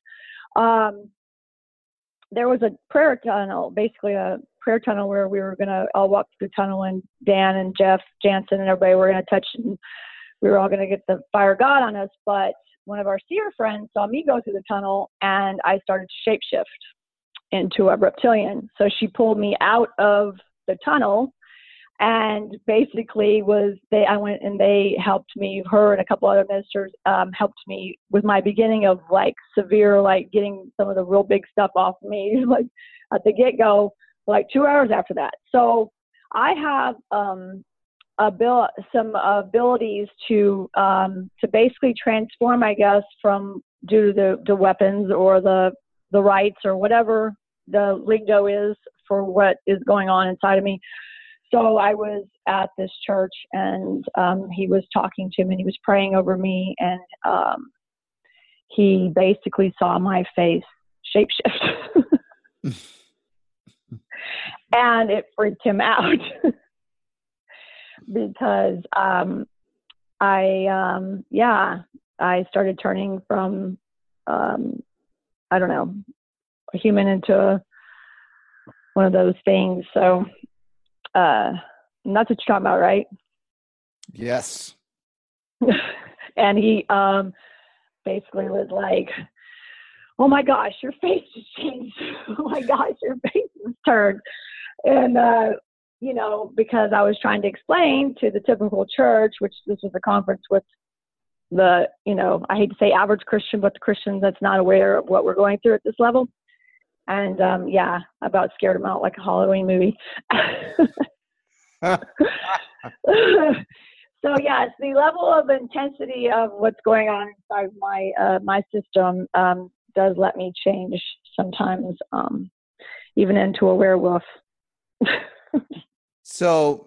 there was a prayer tunnel, basically a prayer tunnel where we were going to all walk through the tunnel, and Dan and Jeff Jansen and everybody were going to touch, and we were all going to get the fire of God on us. But one of our seer friends saw me go through the tunnel, and I started to shapeshift into a reptilian. So she pulled me out of the tunnel, and basically I went and they helped me, her and a couple other ministers helped me with my beginning of like severe, like getting some of the real big stuff off of me, like at the get-go, like 2 hours after that. So I have some abilities to basically transform, I guess, from due to the weapons or the rights or whatever the lingo is for what is going on inside of me. So I was at this church, and he was talking to me, and he was praying over me, and he basically saw my face shapeshift. And it freaked him out because I started turning from I don't know, a human into one of those things. So that's what you're talking about, right? Yes. And he basically was like, oh my gosh, your face has changed. Oh my gosh, your face has turned. And because I was trying to explain to the typical church, which this was a conference with I hate to say average Christian, but the Christian that's not aware of what we're going through at this level. And I about scared them out like a Halloween movie. So yes, the level of intensity of what's going on inside my system does let me change sometimes, even into a werewolf. So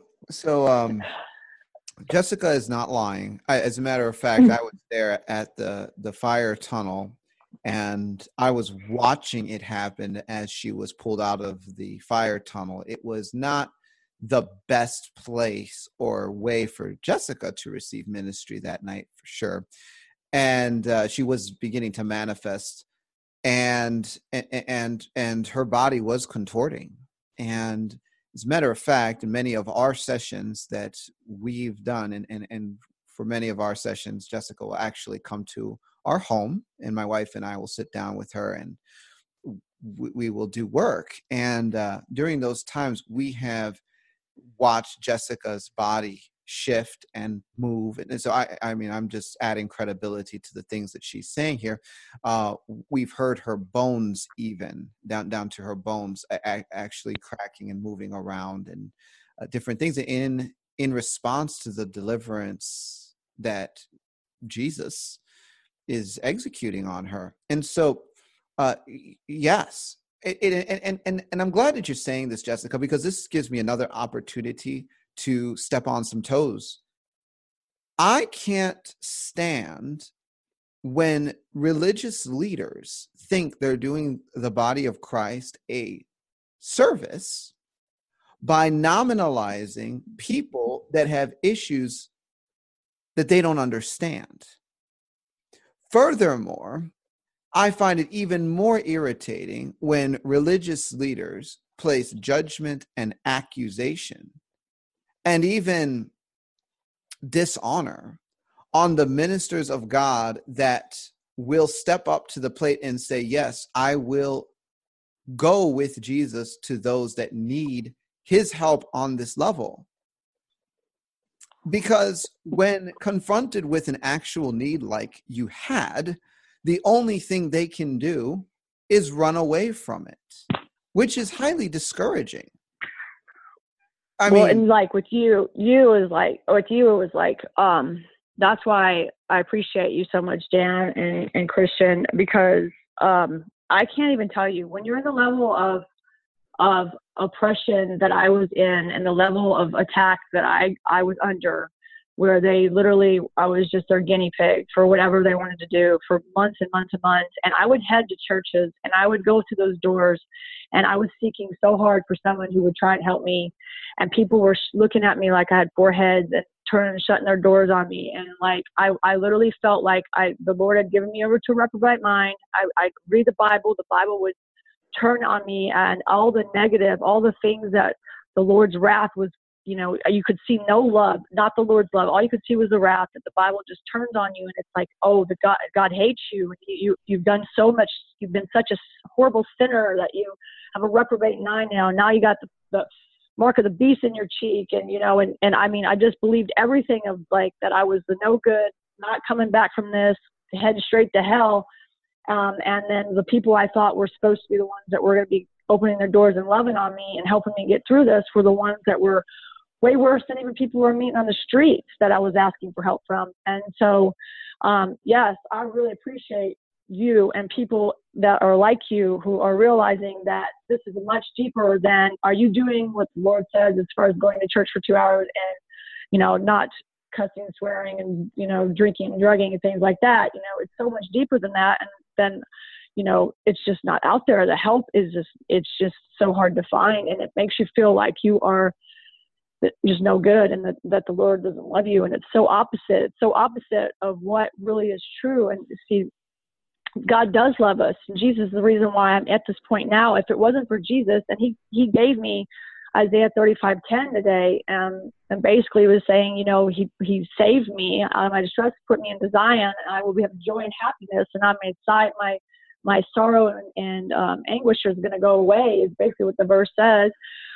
Jessica is not lying. As a matter of fact, I was there at the fire tunnel, and I was watching it happen as she was pulled out of the fire tunnel. It was not the best place or way for Jessica to receive ministry that night, for sure. And she was beginning to manifest, and her body was contorting. And as a matter of fact, in many of our sessions that we've done, and for many of our sessions, Jessica will actually come to our home, and my wife and I will sit down with her, and we will do work. And during those times, we have watched Jessica's body shift and move. And so I mean, I'm just adding credibility to the things that she's saying here. We've heard her bones, even down to her bones, actually cracking and moving around, and different things in in response to the deliverance that Jesus is executing on her. And so, yes, and I'm glad that you're saying this, Jessica, because this gives me another opportunity to step on some toes. I can't stand when religious leaders think they're doing the body of Christ a service by nominalizing people that have issues that they don't understand. Furthermore, I find it even more irritating when religious leaders place judgment and accusation and even dishonor on the ministers of God that will step up to the plate and say, yes, I will go with Jesus to those that need his help on this level. Because when confronted with an actual need like you had, the only thing they can do is run away from it, which is highly discouraging. I mean, and like with you it was like, that's why I appreciate you so much, Dan and Christian, because I can't even tell you, when you're in the level of oppression that I was in and the level of attack that I was under, where I was just their guinea pig for whatever they wanted to do for months and months and months. And I would head to churches and I would go to those doors, and I was seeking so hard for someone who would try and help me. And people were looking at me like I had four heads and turning and shutting their doors on me. And like, I literally felt like the Lord had given me over to a reprobate mind. I'd read the Bible would turn on me, and all the negative, all the things that the Lord's wrath was, you could see no love, not the Lord's love. All you could see was the wrath, that the Bible just turns on you. And it's like, oh, God hates you. You've done so much. You've been such a horrible sinner that you have a reprobate mind now. Now you got the mark of the beast in your cheek. And I mean, I just believed everything of like that. I was the no good, not coming back from this, head straight to hell. And then the people I thought were supposed to be the ones that were going to be opening their doors and loving on me and helping me get through this were the ones that were way worse than even people who were meeting on the streets that I was asking for help from. And so, yes, I really appreciate you and people that are like you, who are realizing that this is much deeper than, are you doing what the Lord says as far as going to church for 2 hours and, not cussing, swearing, and, drinking and drugging and things like that. It's so much deeper than that. And then, it's just not out there. The help is it's just so hard to find. And it makes you feel like you are just no good, and that the Lord doesn't love you. And it's so opposite. It's so opposite of what really is true. And see, God does love us. Jesus is the reason why I'm at this point now. If it wasn't for Jesus, and he gave me Isaiah 35:10 today, and basically was saying, he saved me out of my distress, put me into Zion, and I will have joy and happiness, and I'm inside my sorrow and anguish is going to go away, is basically what the verse says.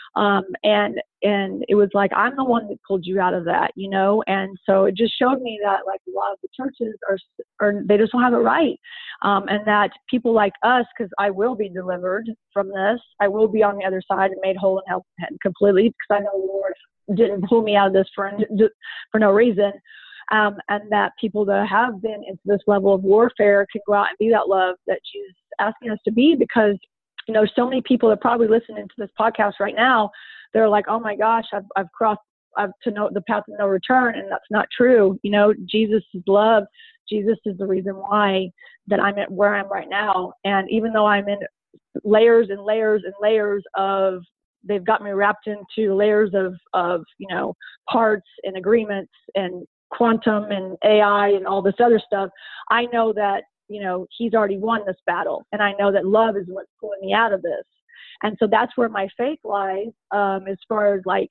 And it was like, I'm the one that pulled you out of that, and so it just showed me that like a lot of the churches are they just don't have it right. And that people like us, because I will be delivered from this, I will be on the other side and made whole and helped completely, because I know the Lord didn't pull me out of this for no reason. And that people that have been into this level of warfare can go out and be that love that Jesus is asking us to be, because so many people are probably listening to this podcast right now. They're like, oh my gosh, I've crossed to know the path of no return. And that's not true. Jesus is love. Jesus is the reason why that I'm at where I'm right now. And even though I'm in layers and layers and layers of, they've got me wrapped into layers of parts and agreements and quantum and AI and all this other stuff, I know that, he's already won this battle. And I know that love is what's pulling me out of this. And so that's where my faith lies, as far as like,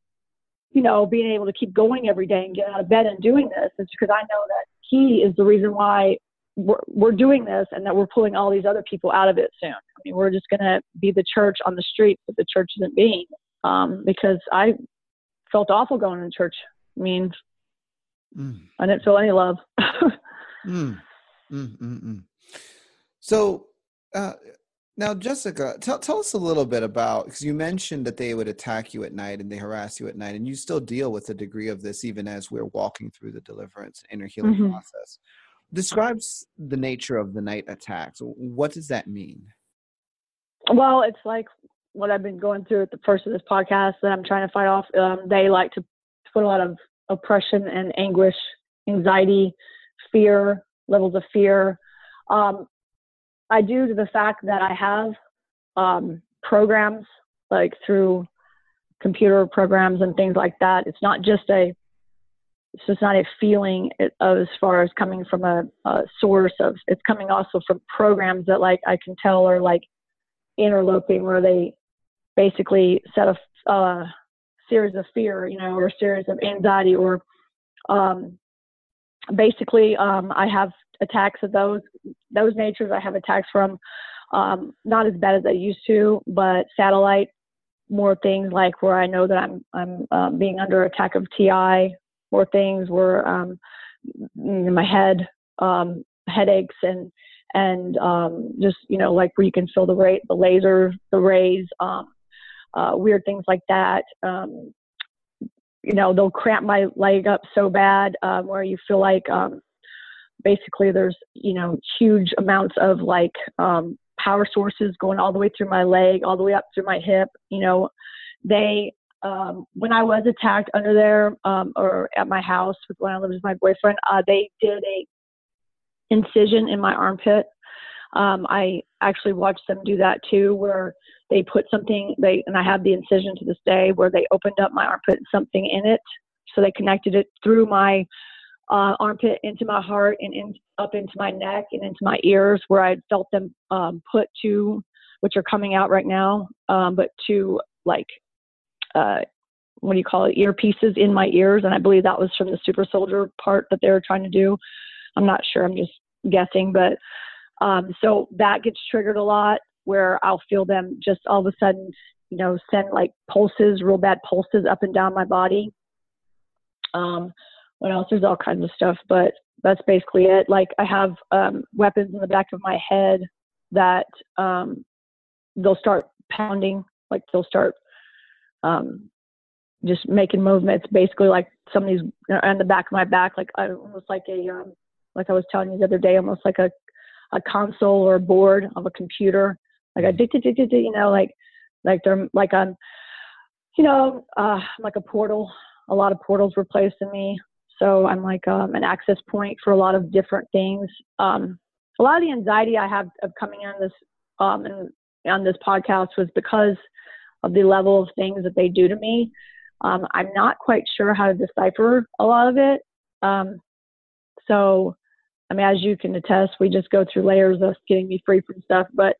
being able to keep going every day and get out of bed and doing this. It's because I know that he is the reason why we're doing this, and that we're pulling all these other people out of it soon. I mean, we're just going to be the church on the street that the church isn't being, because I felt awful going to church. I mean, I didn't feel any love. So, Now, Jessica, tell us a little bit about, because you mentioned that they would attack you at night and they harass you at night, and you still deal with a degree of this even as we're walking through the deliverance inner healing Hmm. process. Describes the nature of the night attacks. What does that mean? Well, it's like what I've been going through at the first of this podcast that I'm trying to fight off. They like to put a lot of oppression and anguish, anxiety, fear, levels of fear. Um, I do to the fact that I have programs like through computer programs and things like that. It's just not a feeling as far as coming from a source of. It's coming also from programs that like I can tell are like interloping, where they basically set a series of fear, or a series of anxiety, or um, basically I have attacks of those natures. I have attacks from not as bad as I used to, but satellite, more things like where I know that I'm being under attack of TI, more things where in my head, headaches and just like where you can feel the laser, the rays, weird things like that. They'll cramp my leg up so bad where you feel like basically there's huge amounts of like power sources going all the way through my leg, all the way up through my hip. They when I was attacked under there or at my house when I lived with my boyfriend, they did a incision in my armpit. I actually watched them do that too, where they put something, and I have the incision to this day, where they opened up my armpit and something in it. So they connected it through my armpit into my heart and up into my neck and into my ears, where I felt them put to, which are coming out right now, but to like, what do you call it, earpieces in my ears. And I believe that was from the super soldier part that they were trying to do. I'm not sure. I'm just guessing, but so that gets triggered a lot, where I'll feel them just all of a sudden, send like pulses, real bad pulses up and down my body. What else? There's all kinds of stuff, but that's basically it. Like I have weapons in the back of my head that they'll start pounding, like they'll start just making movements, basically like somebody's on the back of my back, like almost like like I was telling you the other day, almost like a console or a board of a computer, like like they're like like a portal. A lot of portals were placed in me, so I'm like an access point for a lot of different things. A lot of the anxiety I have of coming on this and on this podcast was because of the level of things that they do to me. I'm not quite sure how to decipher a lot of it. So, I mean, as you can attest, we just go through layers of getting me free from stuff. But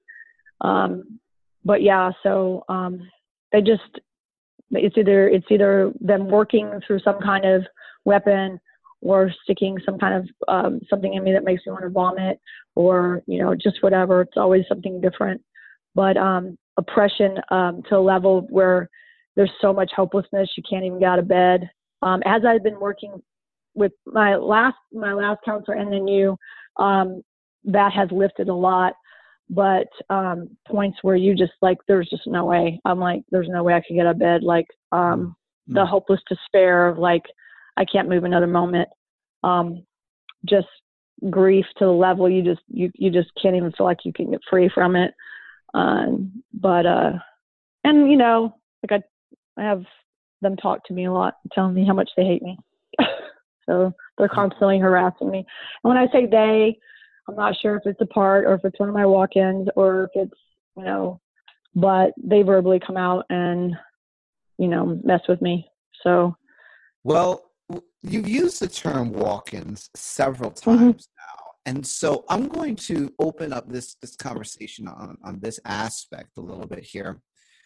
yeah, so they just, it's either them working through some kind of weapon or sticking some kind of something in me that makes me want to vomit, or, just whatever. It's always something different. But oppression to a level where there's so much hopelessness, you can't even get out of bed. As I've been working with my last counselor and then you, that has lifted a lot. But points where you just like, there's just no way. I'm like, there's no way I can get out of bed. Like the hopeless despair of like, I can't move another moment. Just grief to the level you just can't even feel like you can get free from it. But and like I have them talk to me a lot, telling me how much they hate me. So they're constantly harassing me. And when I say they, I'm not sure if it's a part or if it's one of my walk-ins or if it's, but they verbally come out and, mess with me. So. Well, you've used the term walk-ins several times now. And so I'm going to open up this conversation on this aspect a little bit here.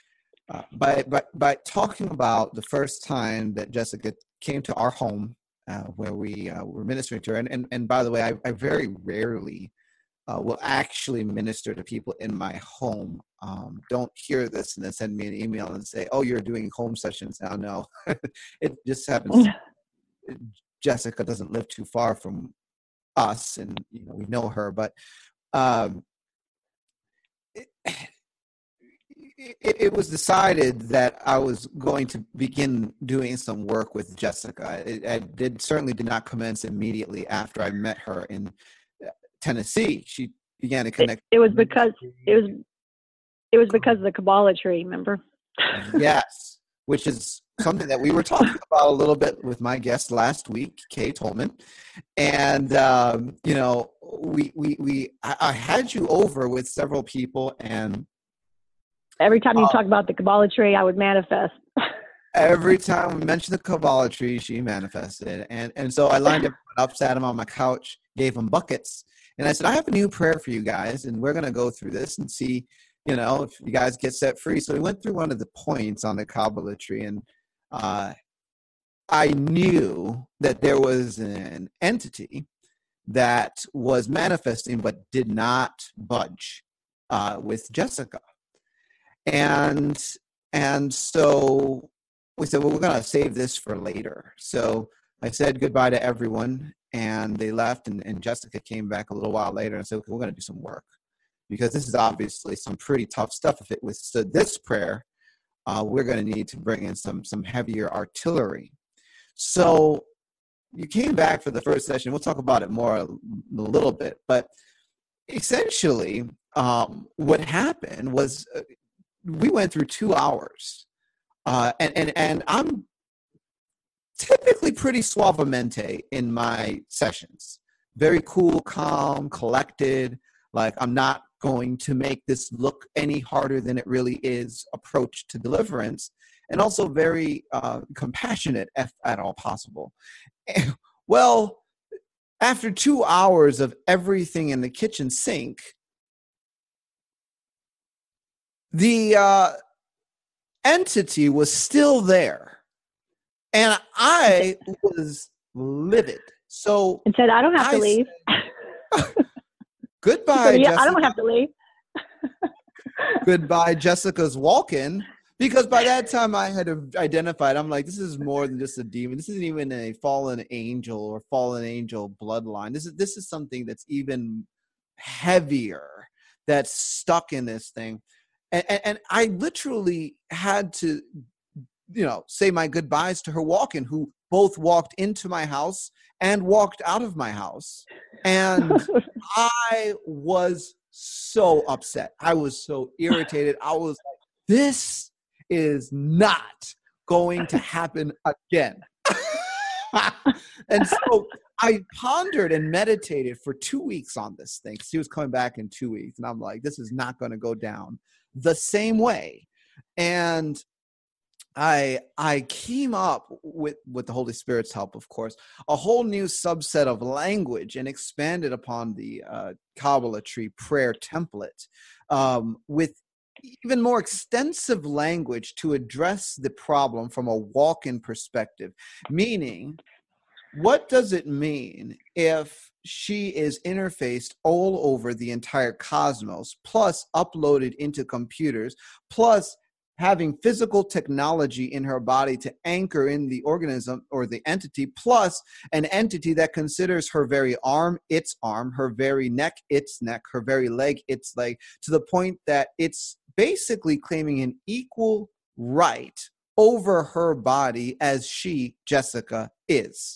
By talking about the first time that Jessica came to our home, where we were ministering to her, and by the way, I very rarely will actually minister to people in my home. Don't hear this and then send me an email and say, "Oh, you're doing home sessions now." No, it just happens. Jessica doesn't live too far from us, and we know her, but it was decided that I was going to begin doing some work with Jessica. I certainly did not commence immediately after I met her in Tennessee. She began to connect. It was because of the Kabbalah tree, remember? Yes, which is something that we were talking about a little bit with my guest last week, Kay Tolman, and I had you over with several people, and every time you talk about the Kabbalah tree, I would manifest. Every time we mentioned the Kabbalah tree, she manifested, and so I lined him up, sat him on my couch, gave him buckets, and I said, I have a new prayer for you guys, and we're going to go through this and see, if you guys get set free. So we went through one of the points on the Kabbalah tree, and I knew that there was an entity that was manifesting but did not budge with Jessica. And so we said, well, we're going to save this for later. So I said goodbye to everyone, and they left, and Jessica came back a little while later and said, okay, we're going to do some work, because this is obviously some pretty tough stuff. If it withstood this prayer, we're going to need to bring in some heavier artillery. So you came back for the first session. We'll talk about it more a little bit. But essentially, what happened was we went through 2 hours. And I'm typically pretty suavemente in my sessions. Very cool, calm, collected. Like, I'm not going to make this look any harder than it really is approach to deliverance. And also very compassionate, if at all possible. Well, after 2 hours of everything in the kitchen sink, the entity was still there. And I was livid. So and said, I don't have to leave. Goodbye, yeah, Jessica. I don't have to leave. Goodbye, Jessica's walk-in. Because by that time I had identified, I'm like, this is more than just a demon. This isn't even a fallen angel or fallen angel bloodline. This is something that's even heavier, that's stuck in this thing. And I literally had to, say my goodbyes to her walk-in, who both walked into my house and walked out of my house. And I was so upset. I was so irritated. I was like, this is not going to happen again. And so I pondered and meditated for 2 weeks on this thing. She was coming back in 2 weeks. And I'm like, this is not going to go down the same way. And I came up with the Holy Spirit's help, of course, a whole new subset of language, and expanded upon the Kabbalah tree prayer template with even more extensive language to address the problem from a walk-in perspective. Meaning, what does it mean if she is interfaced all over the entire cosmos, plus uploaded into computers, plus having physical technology in her body to anchor in the organism or the entity, plus an entity that considers her very arm its arm, her very neck its neck, her very leg its leg, to the point that it's basically claiming an equal right over her body as she, Jessica, is.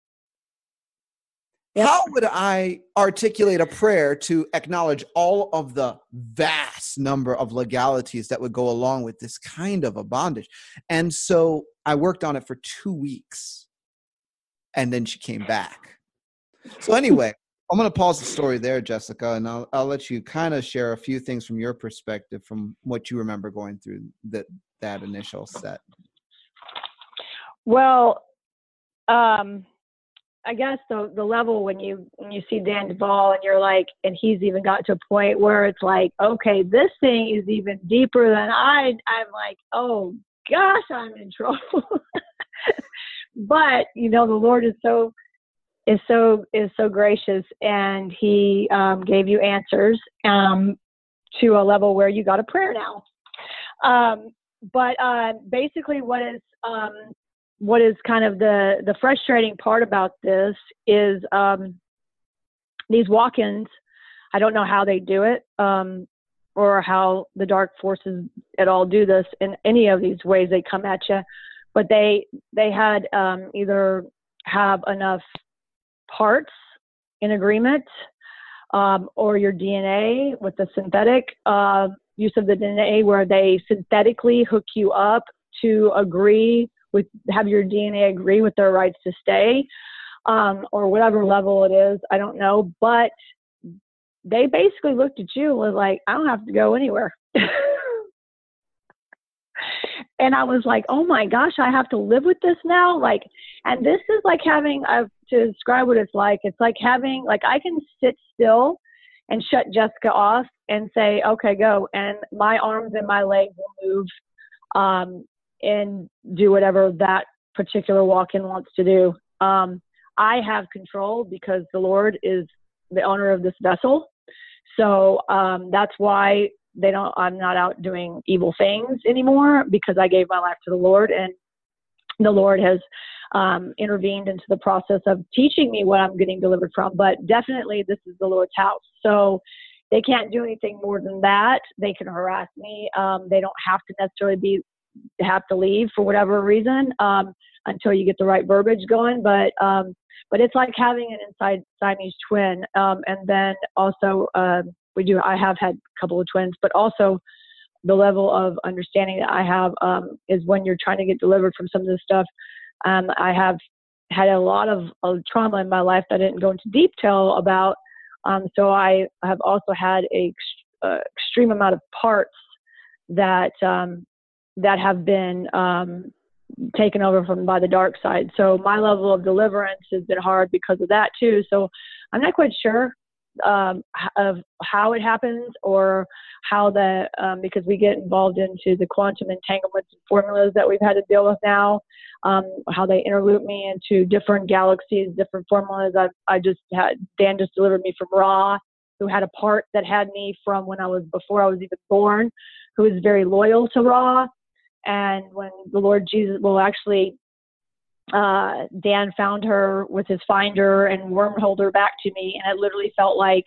Yep. How would I articulate a prayer to acknowledge all of the vast number of legalities that would go along with this kind of a bondage? And so I worked on it for 2 weeks, and then she came back. So anyway, I'm going to pause the story there, Jessica, and I'll let you kind of share a few things from your perspective, from what you remember going through that initial set. Well, I guess the level when you see Dan Duvall and you're like, and he's even got to a point where it's like, okay, this thing is even deeper than I'm like, oh gosh, I'm in trouble. But the Lord is so gracious, and He gave you answers to a level where you got a prayer now. But basically, what is kind of the frustrating part about this is these walk-ins. I don't know how they do it. or how the dark forces at all do this in any of these ways they come at you. But they had either have enough parts in agreement, or your DNA with the synthetic use of the DNA, where they synthetically hook you up to have your DNA agree with their rights to stay, or whatever level it is. I don't know, but they basically looked at you and was like, I don't have to go anywhere. And I was like, oh my gosh, I have to live with this now. Like, and this is like having, to describe what it's like having, like, I can sit still and shut Jessica off and say, okay, go. And my arms and my legs will move, and do whatever that particular walk-in wants to do. I have control because the Lord is the owner of this vessel. So that's why I'm not out doing evil things anymore, because I gave my life to the Lord, and the Lord has intervened into the process of teaching me what I'm getting delivered from. But definitely this is the Lord's house. So they can't do anything more than that. They can harass me. They don't have to necessarily have to leave for whatever reason, until you get the right verbiage going. But it's like having an inside Siamese twin. And then also, I have had a couple of twins, but also the level of understanding that I have, is when you're trying to get delivered from some of this stuff. I have had a lot of trauma in my life that I didn't go into detail about. So I have also had a extreme amount of parts that have been taken over by the dark side. So my level of deliverance has been hard because of that too. So I'm not quite sure of how it happens, or how because we get involved into the quantum entanglements and formulas that we've had to deal with now, how they interloop me into different galaxies, different formulas. Dan just delivered me from Ra, who had a part that had me from before I was even born, who is very loyal to Ra. And when the Lord Jesus, Dan found her with his finder and wormholed her back to me, and it literally felt like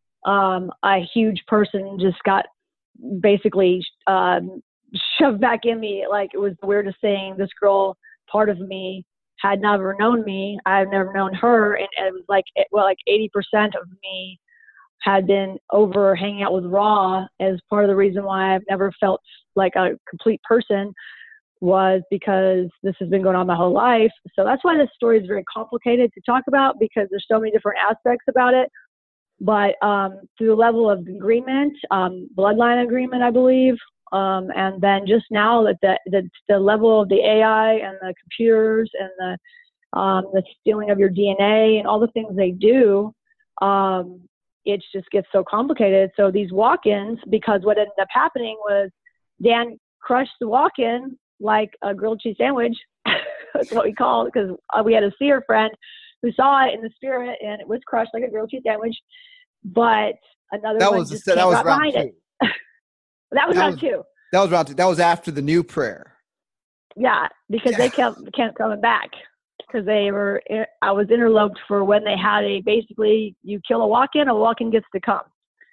a huge person just got basically shoved back in me. Like, it was the weirdest thing. This girl, part of me, had never known me. I've never known her, and it was like 80% of me had been over hanging out with Ra, as part of the reason why I've never felt like a complete person, was because this has been going on my whole life. So that's why this story is very complicated to talk about, because there's so many different aspects about it. But through the level of agreement, bloodline agreement, I believe, and then just now that the level of the AI and the computers and the stealing of your DNA and all the things they do, it just gets so complicated. So these walk-ins, because what ended up happening was Dan crushed the walk-in like a grilled cheese sandwich. That's what we call it, because we had a seer friend who saw it in the spirit, and it was crushed like a grilled cheese sandwich. But another That one was just that came was right round behind two. it. That was round two. That was round two. That was after the new prayer. Yeah, because they kept coming back, because I was interloped for when they had basically, you kill a walk-in gets to come.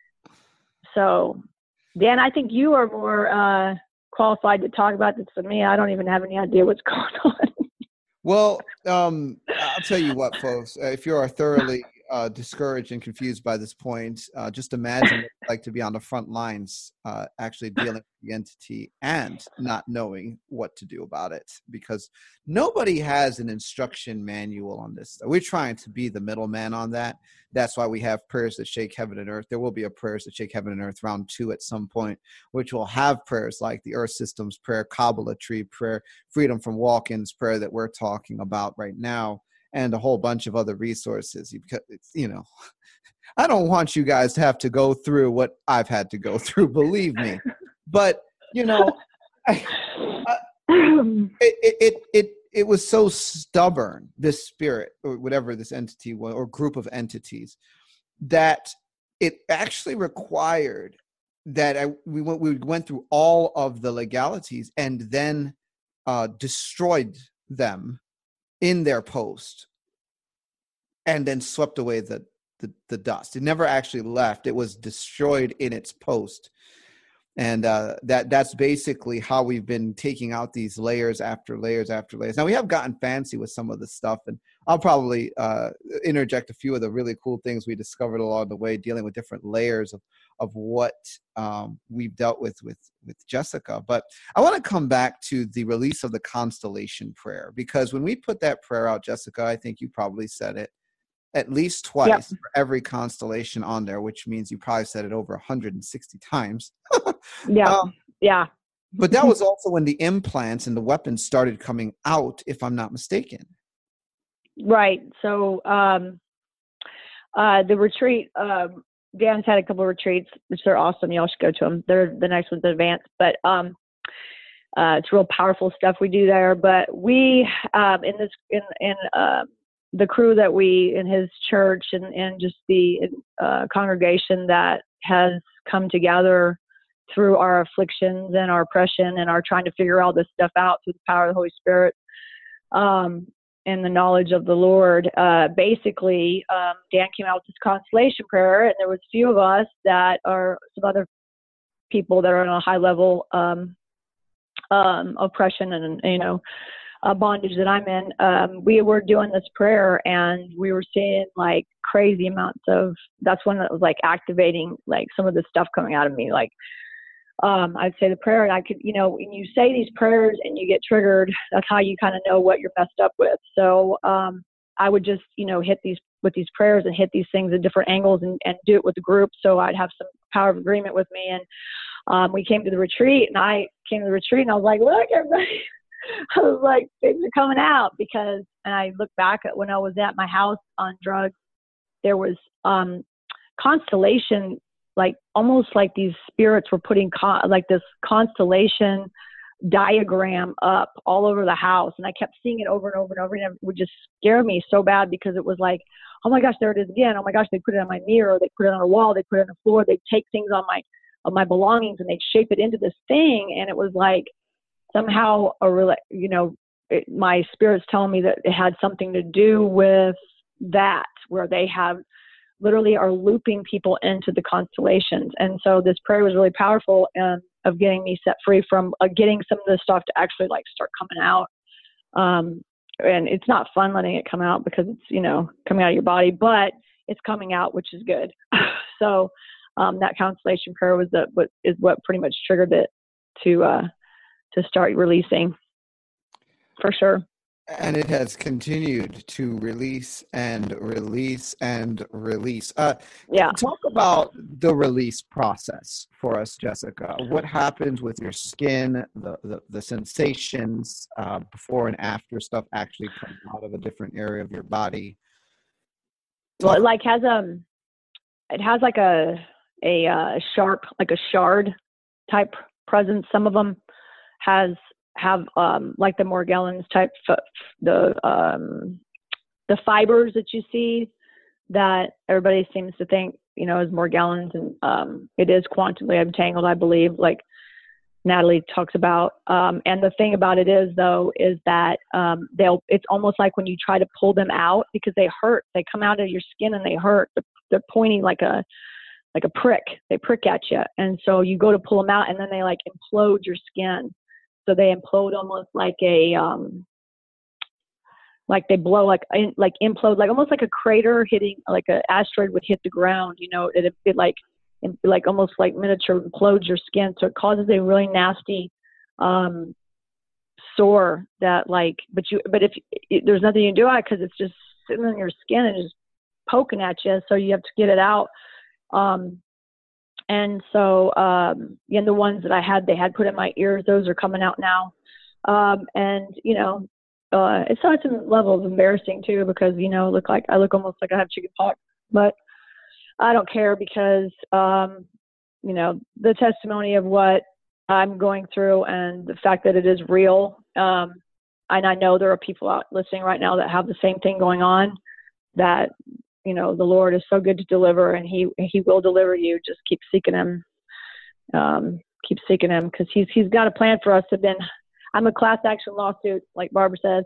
So, Dan, I think you are more qualified to talk about this than me. I don't even have any idea what's going on. Well, I'll tell you what, folks, if you are thoroughly discouraged and confused by this point, just imagine what it's like to be on the front lines, actually dealing with the entity and not knowing what to do about it, because nobody has an instruction manual on this. We're trying to be the middleman on that. That's why we have prayers that shake heaven and earth. There will be a prayers that shake heaven and earth round 2 at some point, which will have prayers like the Earth Systems prayer, Kabbalah tree prayer, freedom from walk-ins prayer that we're talking about right now, and a whole bunch of other resources. Because I don't want you guys to have to go through what I've had to go through, believe me. But it was so stubborn, this spirit or whatever this entity was, or group of entities, that it actually required that we went through all of the legalities and then destroyed them in their post, and then swept away the dust. It never actually left. It was destroyed in its post. And that's basically how we've been taking out these layers after layers after layers. Now we have gotten fancy with some of the stuff, and I'll probably interject a few of the really cool things we discovered along the way, dealing with different layers of what we've dealt with Jessica. But I want to come back to the release of the constellation prayer, because when we put that prayer out, Jessica, I think you probably said it at least twice Yep. for every constellation on there, which means you probably said it over 160 times. Yeah. Yeah. But that was also when the implants and the weapons started coming out, if I'm not mistaken. Right. So the retreat, Dan's had a couple of retreats, which are awesome. Y'all should go to them. They're the next one's advanced, but it's real powerful stuff we do there. But we in the crew that we in his church and just the congregation that has come together through our afflictions and our oppression and our trying to figure all this stuff out through the power of the Holy Spirit and the knowledge of the Lord. Basically, Dan came out with this constellation prayer, and there was a few of us that are some other people that are on a high level oppression and bondage that I'm in. We were doing this prayer, and we were seeing like crazy amounts of. That's when it was like activating like some of the stuff coming out of me, like. I'd say the prayer, and I could, when you say these prayers and you get triggered, that's how you kind of know what you're messed up with. So I would just, hit these prayers and hit these things at different angles and do it with the group. So I'd have some power of agreement with me. And we came to the retreat, and I was like, look, everybody, I was like, things are coming out and I look back at when I was at my house on drugs, there was constellation, like almost like these spirits were putting like this constellation diagram up all over the house. And I kept seeing it over and over and over, and it would just scare me so bad because it was like, oh my gosh, there it is again. Oh my gosh, they put it on my mirror. They put it on a wall. They put it on the floor. They take things on my belongings and they shape it into this thing. And it was like somehow my spirit's telling me that it had something to do with that, where they have literally are looping people into the constellations. And so this prayer was really powerful of getting me set free from getting some of this stuff to actually like start coming out. And it's not fun letting it come out because it's, coming out of your body, but it's coming out, which is good. So that constellation prayer was what pretty much triggered it to start releasing, for sure. And it has continued to release and release and release. Yeah. Talk about the release process for us, Jessica. What happens with your skin, the sensations before and after stuff actually comes out of a different area of your body? Well, it like has it has like a sharp, like a shard type presence. Some of them have like the Morgellons type, the fibers that you see that everybody seems to think, is Morgellons, and it is quantumly entangled, I believe, like Natalie talks about. And the thing about it is that it's almost like when you try to pull them out, because they hurt, they come out of your skin and they hurt. They're pointing like a prick. They prick at you, and so you go to pull them out, and then they like implode your skin. So they implode almost like like they blow, like implode, like almost like a crater hitting, like an asteroid would hit the ground. It like almost like miniature implodes your skin. So it causes a really nasty sore that but if there's nothing you can do about it because it's just sitting on your skin and just poking at you. So you have to get it out. And so, the ones that they had put in my ears, those are coming out now. It's not some level of embarrassing too, because, I look almost like I have chicken pox, but I don't care because, the testimony of what I'm going through and the fact that it is real. And I know there are people out listening right now that have the same thing going on, that the Lord is so good to deliver, and he will deliver you. Just keep seeking him. Keep seeking him, because he's got a plan for us. I'm a class action lawsuit, like Barbara says.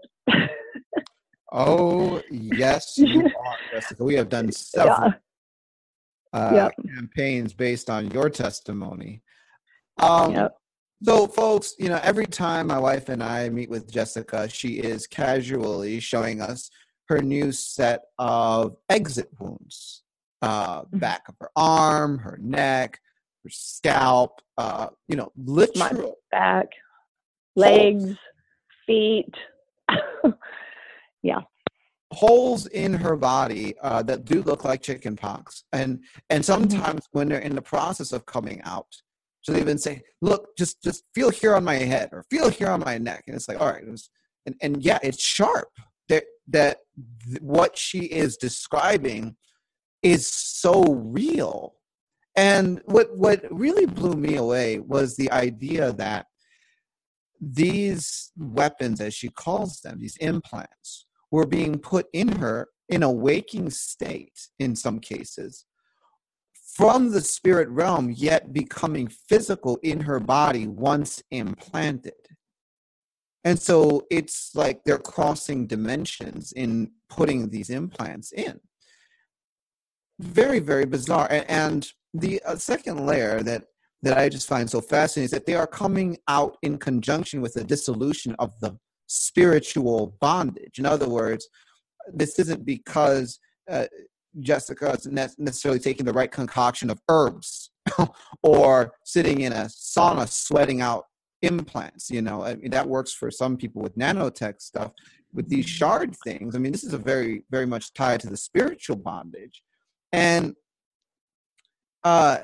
Oh, yes, you are, Jessica. We have done several campaigns based on your testimony. Um, Yep. so, folks, every time my wife and I meet with Jessica, she is casually showing us her new set of exit wounds. Mhm. Back of her arm, her neck, her scalp, My literal back, holes, legs, feet. Yeah. holes in her body that do look like chicken pox. And Mhm. sometimes when they're in the process of coming out, she'll even say, look, just feel here on my head or feel here on my neck. And it's like, all right. And yeah, it's sharp. That what she is describing is so real. And what really blew me away was the idea that these weapons, as she calls them, these implants, were being put in her in a waking state in some cases from the spirit realm, yet becoming physical in her body once implanted. And so it's like they're crossing dimensions in putting these implants in. Very, very bizarre. And the second layer that I just find so fascinating is that they are coming out in conjunction with the dissolution of the spiritual bondage. In other words, this isn't because Jessica is necessarily taking the right concoction of herbs or sitting in a sauna sweating out implants. I mean, that works for some people with nanotech stuff. With these shard things, I mean, this is a very, very much tied to the spiritual bondage. And uh,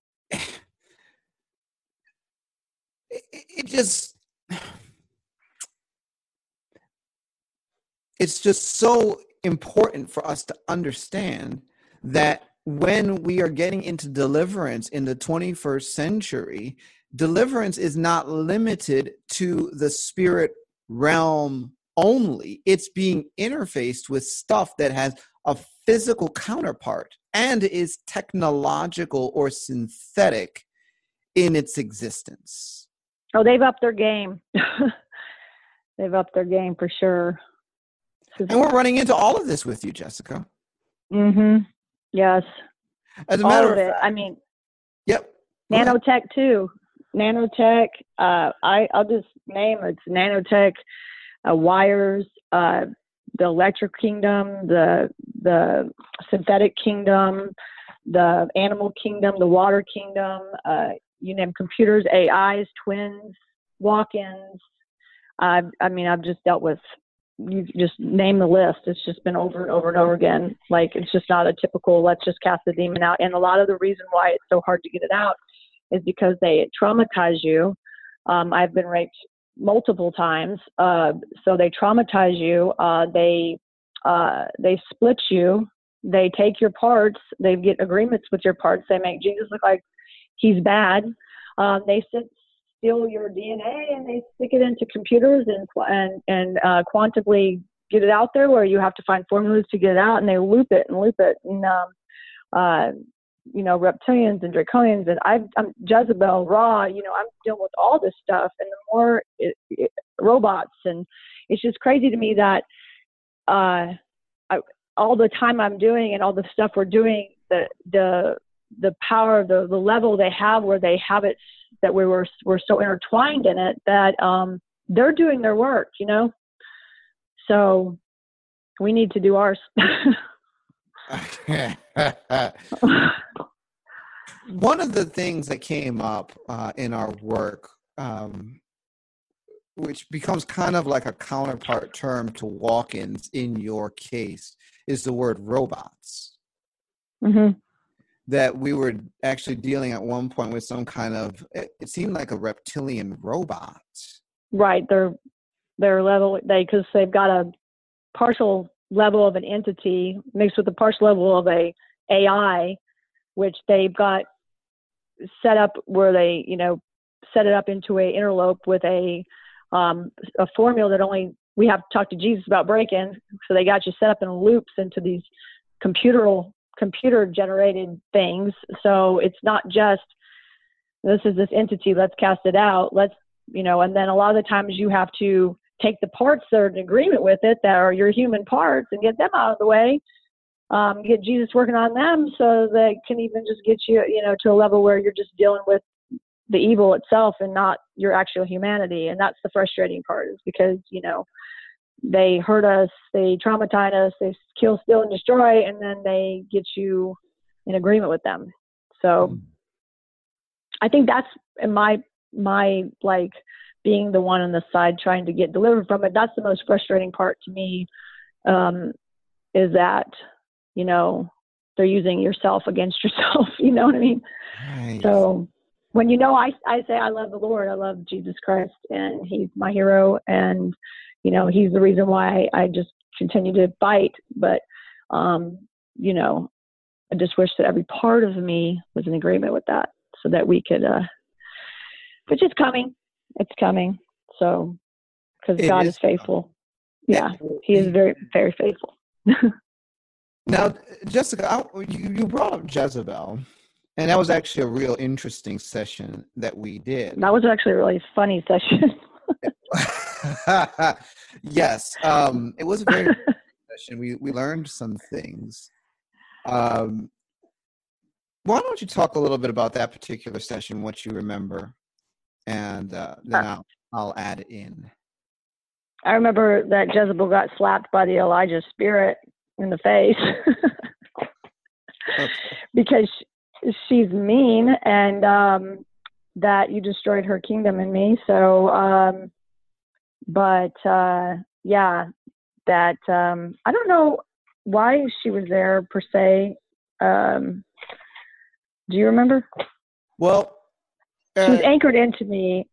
it just, it's just so important for us to understand that when we are getting into deliverance in the 21st century, deliverance is not limited to the spirit realm only. It's being interfaced with stuff that has a physical counterpart and is technological or synthetic in its existence. Oh, they've upped their game. They've upped their game for sure. And we're running into all of this with you, Jessica. Mm-hmm. Yes. As a All matter of of it. fact, I mean, yep. nanotech too. Nanotech. I'll just name it's nanotech, wires, the electric kingdom, the synthetic kingdom, the animal kingdom, the water kingdom. You name computers, AIs, twins, walk-ins. I mean, I've just dealt with. You just name the list. It's just been over and over and over again. Like, it's just not a typical, let's just cast the demon out. And a lot of the reason why it's so hard to get it out is because they traumatize you. I've been raped multiple times. So they traumatize you. They split you. They take your parts. They get agreements with your parts. They make Jesus look like he's bad. They steal your DNA and they stick it into computers and quantumly get it out there, where you have to find formulas to get it out, and they loop it. And reptilians and draconians, and I'm Jezebel, Ra. I'm dealing with all this stuff, and the more robots, and it's just crazy to me that all the time I'm doing and all the stuff we're doing, the power, the level they have, where they have it, that we're so intertwined in it that they're doing their work, so we need to do ours. One of the things that came up in our work, which becomes kind of like a counterpart term to walk-ins in your case, is the word robots. Mm-hmm. That we were actually dealing at one point with some kind of, it seemed like a reptilian robot. Right. Their level, because they've got a partial level of an entity mixed with a partial level of a AI, which they've got set up where they, set it up into a interlope with a formula that only we have to talk to Jesus about breaking. So they got you set up in loops into these computer generated things. So it's not just, this is this entity, let's cast it out. And then a lot of the times you have to take the parts that are in agreement with it, that are your human parts, and get them out of the way. Get Jesus working on them so they can even just get you, to a level where you're just dealing with the evil itself and not your actual humanity. And that's the frustrating part, is because, you know, they hurt us, they traumatize us, they kill, steal, and destroy, and then they get you in agreement with them. So I think that's my like being the one on the side trying to get delivered from it. That's the most frustrating part to me, is that, you know, they're using yourself against yourself. You know what I mean? Right. So when, you know, I say I love the Lord, I love Jesus Christ, and he's my hero, and, you know, he's the reason why I just continue to fight. But, you know, I just wish that every part of me was in agreement with that, so that we could, which is coming. It's coming. So, because God is faithful. Yeah, he is very, very faithful. Now, Jessica, you brought up Jezebel, and that was actually a real interesting session that we did. That was actually a really funny session. Yes, it was a very good session. We learned some things. Why don't you talk a little bit about that particular session, what you remember, and then I'll add in. I remember that Jezebel got slapped by the Elijah spirit in the face Okay. because she's mean, and that you destroyed her kingdom in me. So, yeah, that I don't know why she was there per se. Do you remember? Well, she was anchored into me.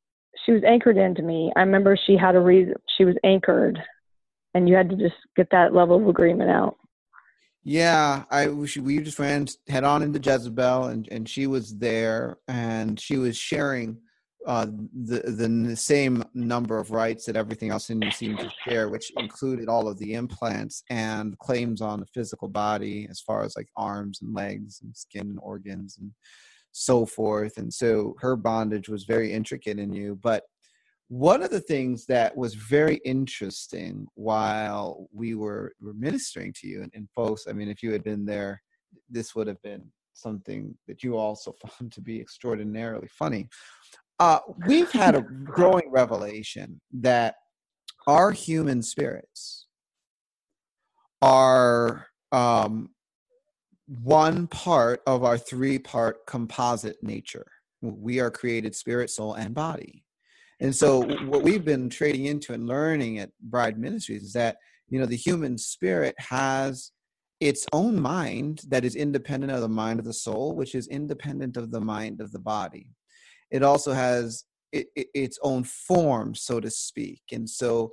I remember she had a reason. She was anchored, and you had to just get that level of agreement out. Yeah, we just ran head on into Jezebel, and she was there, and she was sharing the same number of rights that everything else in you seemed to share, which included all of the implants and claims on the physical body, as far as like arms and legs and skin and organs and so forth. And so her bondage was very intricate in you. But one of the things that was very interesting while we were ministering to you, and folks, I mean, if you had been there, this would have been something that you also found to be extraordinarily funny. We've had a growing revelation that our human spirits are one part of our three-part composite nature. We are created spirit, soul, and body. And so what we've been trading into and learning at Bride Ministries is that, you know, the human spirit has its own mind that is independent of the mind of the soul, which is independent of the mind of the body. It also has its own form, so to speak. And so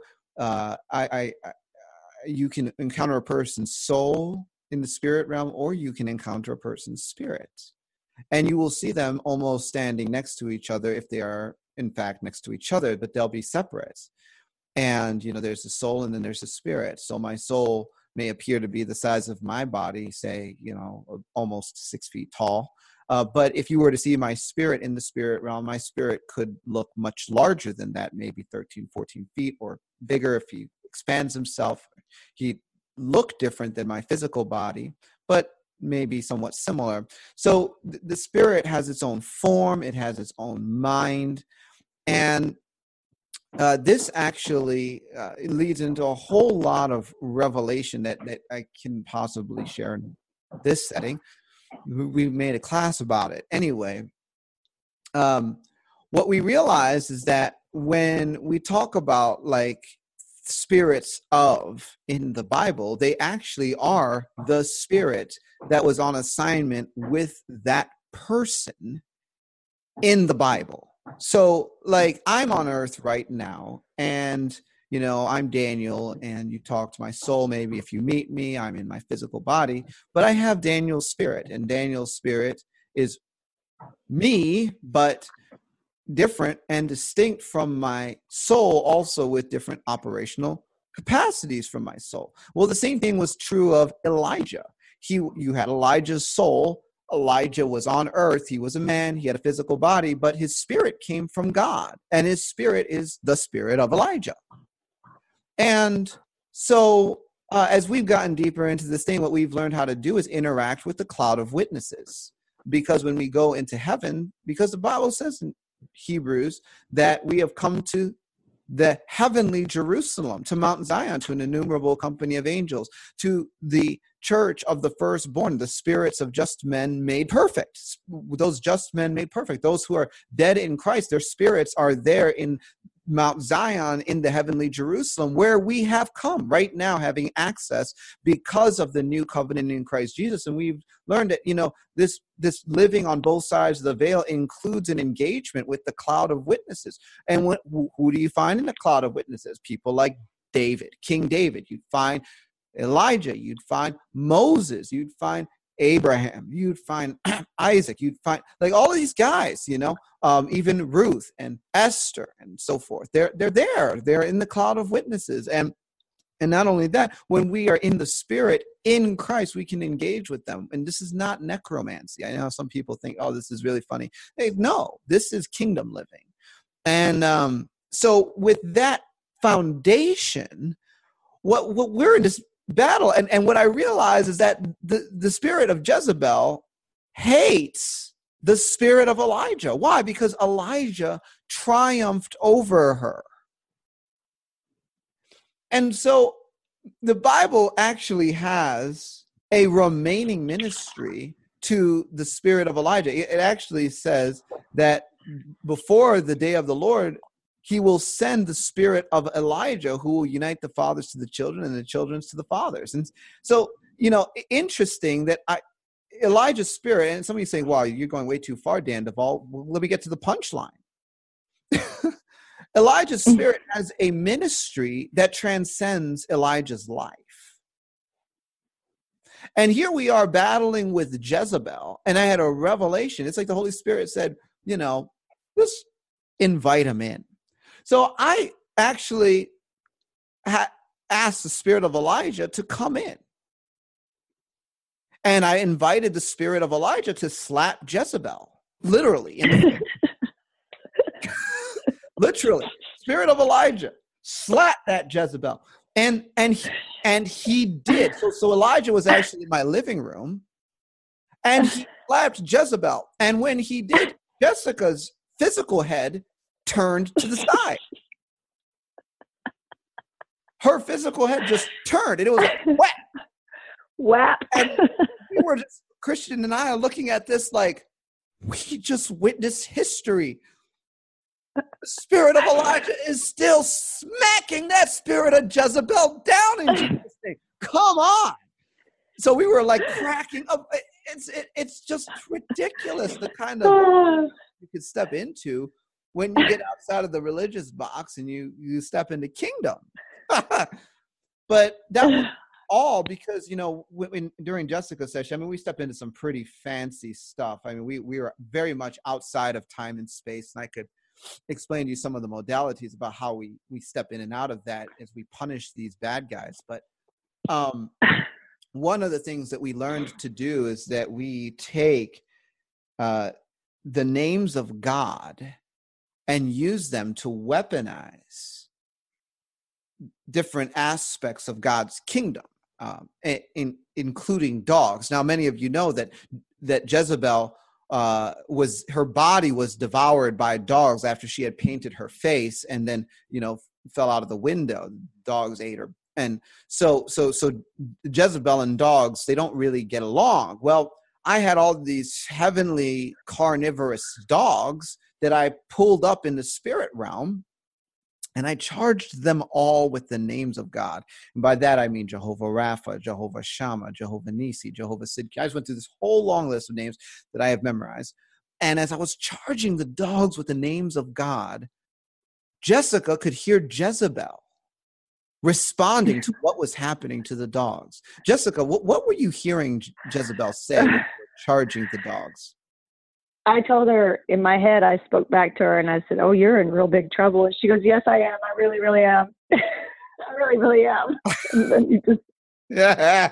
you can encounter a person's soul in the spirit realm, or you can encounter a person's spirit. And you will see them almost standing next to each other if they are, in fact, next to each other, but they'll be separate. And, you know, there's the soul and then there's the spirit. So my soul may appear to be the size of my body, say, you know, almost 6 feet tall. But if you were to see my spirit in the spirit realm, my spirit could look much larger than that, maybe 13, 14 feet or bigger. If he expands himself, he'd look different than my physical body, but maybe somewhat similar. So the spirit has its own form, it has its own mind, and this actually leads into a whole lot of revelation that I can possibly share in this setting. We made a class about it. Anyway, what we realize is that when we talk about like spirits of in the Bible, they actually are the spirit that was on assignment with that person in the Bible. So like I'm on earth right now, and you know, I'm Daniel, and you talk to my soul. Maybe if you meet me, I'm in my physical body, but I have Daniel's spirit, and Daniel's spirit is me, but different and distinct from my soul, also with different operational capacities from my soul. Well, the same thing was true of Elijah. You had Elijah's soul. Elijah was on earth. He was a man. He had a physical body, but his spirit came from God, and his spirit is the spirit of Elijah. And so as we've gotten deeper into this thing, what we've learned how to do is interact with the cloud of witnesses. because when we go into heaven, because the Bible says in Hebrews that we have come to the heavenly Jerusalem, to Mount Zion, to an innumerable company of angels, to the church of the firstborn, the spirits of just men made perfect. Those just men made perfect. Those who are dead in Christ, their spirits are there in Mount Zion, in the heavenly Jerusalem, where we have come right now, having access because of the new covenant in Christ Jesus. And we've learned that, this living on both sides of the veil includes an engagement with the cloud of witnesses. And who do you find in the cloud of witnesses? People like David, King David. You'd find Elijah. You'd find Moses. You'd find Abraham. You'd find Isaac. You'd find like all of these guys, even Ruth and Esther and so forth. They're there. They're in the cloud of witnesses. And not only that, when we are in the spirit in Christ, we can engage with them. And this is not necromancy. I know some people think, oh, this is really funny. Hey, no, this is kingdom living. And so with that foundation, what we're in this battle. And what I realize is that the spirit of Jezebel hates the spirit of Elijah. Why? Because Elijah triumphed over her. And so the Bible actually has a remaining ministry to the spirit of Elijah. It actually says that before the day of the Lord, he will send the spirit of Elijah, who will unite the fathers to the children and the children to the fathers. And so, interesting that Elijah's spirit, and somebody's saying, wow, you're going way too far, Dan Duvall. Well, let me get to the punchline. Elijah's spirit has a ministry that transcends Elijah's life. And here we are battling with Jezebel, and I had a revelation. It's like the Holy Spirit said, just invite him in. So I actually asked the spirit of Elijah to come in. And I invited the spirit of Elijah to slap Jezebel, literally. Literally, spirit of Elijah, slap that Jezebel. And he did. So Elijah was actually in my living room, and he slapped Jezebel. And when he did, Jessica's physical head turned to the side. Her physical head just turned, and it was like, whap. Whap. And we were just, Christian and I are looking at this like, we just witnessed history. The spirit of Elijah is still smacking that spirit of Jezebel down in Jesus' name. Come on. So we were like cracking up. It's just ridiculous the kind of you could step into when you get outside of the religious box and you step into kingdom. But that was all because, during Jessica's session, we stepped into some pretty fancy stuff. We were very much outside of time and space, and I could explain to you some of the modalities about how we step in and out of that as we punish these bad guys. But one of the things that we learned to do is that we take the names of God and use them to weaponize different aspects of God's kingdom, including dogs. Now, many of you know that Jezebel her body was devoured by dogs after she had painted her face, and then fell out of the window. Dogs ate her, and so Jezebel and dogs, they don't really get along. Well, I had all these heavenly carnivorous dogs that I pulled up in the spirit realm, and I charged them all with the names of God. And by that, I mean Jehovah Rapha, Jehovah Shammah, Jehovah Nisi, Jehovah Sidki. I just went through this whole long list of names that I have memorized. And as I was charging the dogs with the names of God, Jessica could hear Jezebel responding to what was happening to the dogs. Jessica, what were you hearing Jezebel say when you were charging the dogs? I told her in my head, I spoke back to her and I said, oh, you're in real big trouble. And she goes, yes, I am. I really, really am. I really, really am. And then you just, yeah.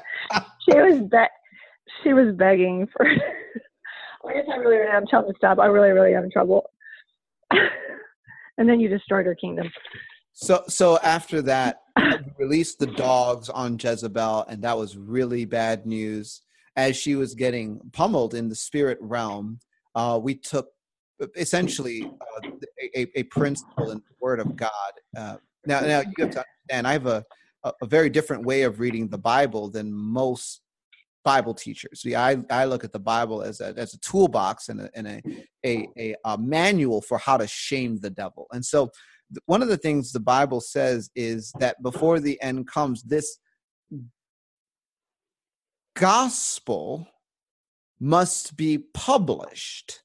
She was begging for, I guess I really, really am. Tell me to stop. I really, really am in trouble. And then you destroyed her kingdom. So after that, we released the dogs on Jezebel, and that was really bad news. as she was getting pummeled in the spirit realm, we took essentially a principle in the Word of God. Now you have to understand, I have a very different way of reading the Bible than most Bible teachers. See, I look at the Bible as a toolbox and a manual for how to shame the devil. And so one of the things the Bible says is that before the end comes, this gospel must be published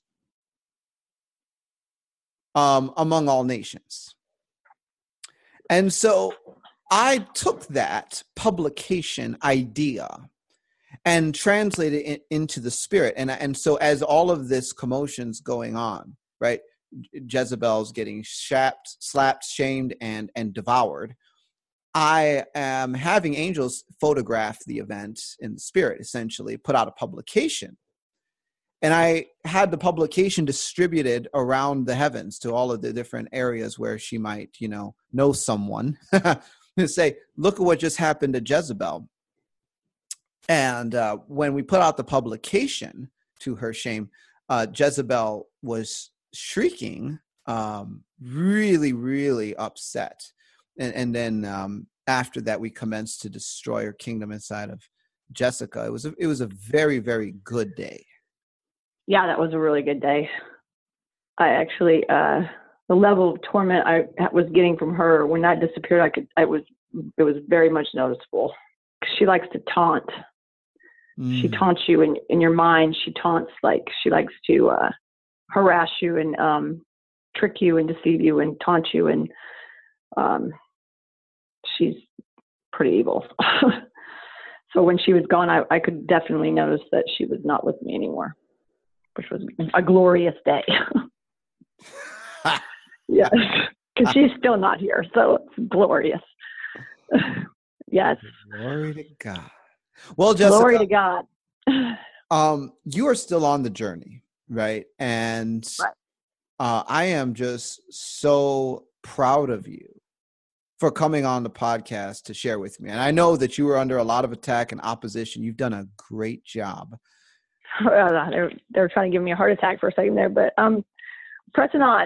among all nations. And so I took that publication idea and translated it into the spirit. And so as all of this commotion's going on, right, Jezebel's getting slapped, shamed, and devoured, I am having angels photograph the event in the spirit, essentially put out a publication. And I had the publication distributed around the heavens to all of the different areas where she might, know someone and say, look at what just happened to Jezebel. And when we put out the publication, to her shame, Jezebel was shrieking, really, really upset. And then after that, we commenced to destroy her kingdom inside of Jessica. It was a very, very good day. Yeah, that was a really good day. I actually, the level of torment I was getting from her when that disappeared, it was very much noticeable. She likes to taunt. She taunts you in your mind. She taunts, like she likes to harass you and trick you and deceive you and taunt you. And she's pretty evil. So when she was gone, I could definitely notice that she was not with me anymore, which was a glorious day. Yes, because she's still not here, so it's glorious. Yes. Glory to God. Well, Jessica, glory to God. You are still on the journey, right? And right. I am just so proud of you for coming on the podcast to share with me. And I know that you were under a lot of attack and opposition. You've done a great job. They were trying to give me a heart attack for a second there, but pressing on.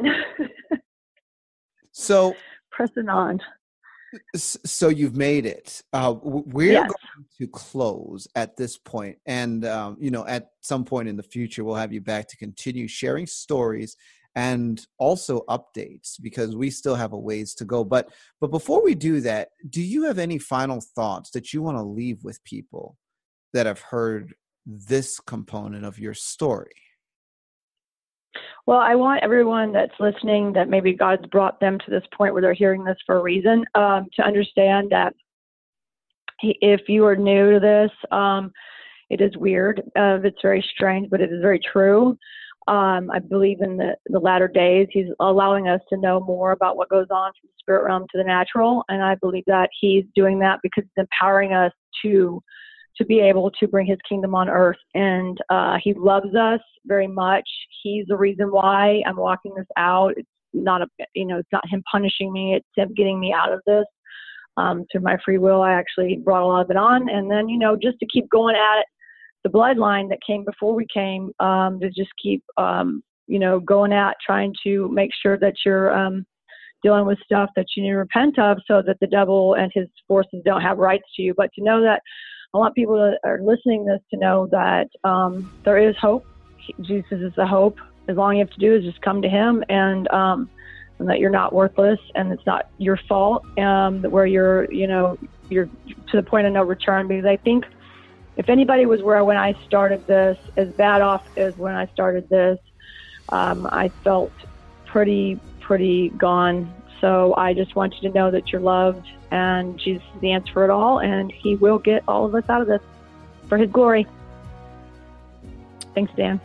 So pressing on. So you've made it. We're yes. going to close at this point, and at some point in the future, we'll have you back to continue sharing stories and also updates, because we still have a ways to go. But before we do that, do you have any final thoughts that you want to leave with people that have heard this component of your story? Well, I want everyone that's listening, that maybe God's brought them to this point where they're hearing this for a reason, to understand that if you are new to this, it is weird. It's very strange, but it is very true. I believe in the latter days, He's allowing us to know more about what goes on from the spirit realm to the natural. And I believe that He's doing that because He's empowering us to be able to bring His kingdom on earth. And He loves us very much. He's the reason why I'm walking this out. It's not it's not Him punishing me. It's Him getting me out of this. Through my free will, I actually brought a lot of it on. And then, just to keep going at it, the bloodline that came before we came, to just keep, going at trying to make sure that you're dealing with stuff that you need to repent of, so that the devil and his forces don't have rights to you. But to know that, I want people that are listening to this to know that there is hope. Jesus is the hope. As long as you have to do is just come to Him, and that you're not worthless, and it's not your fault, where you're to the point of no return. Because I think if anybody was when I started this, as bad off as when I started this, I felt pretty gone. So I just want you to know that you're loved, and Jesus is the answer for it all, and He will get all of us out of this for His glory. Thanks, Dan.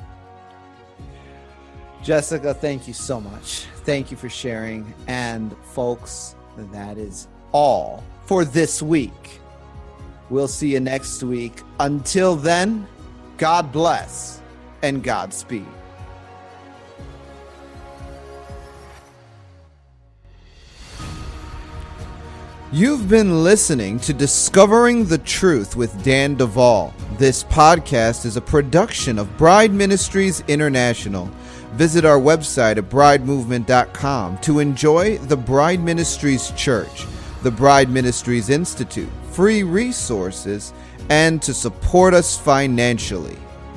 Jessica, thank you so much. Thank you for sharing. And folks, that is all for this week. We'll see you next week. Until then, God bless and Godspeed. You've been listening to Discovering the Truth with Dan Duvall. This podcast is a production of Bride Ministries International. Visit our website at bridemovement.com to enjoy the Bride Ministries Church, the Bride Ministries Institute, free resources, and to support us financially.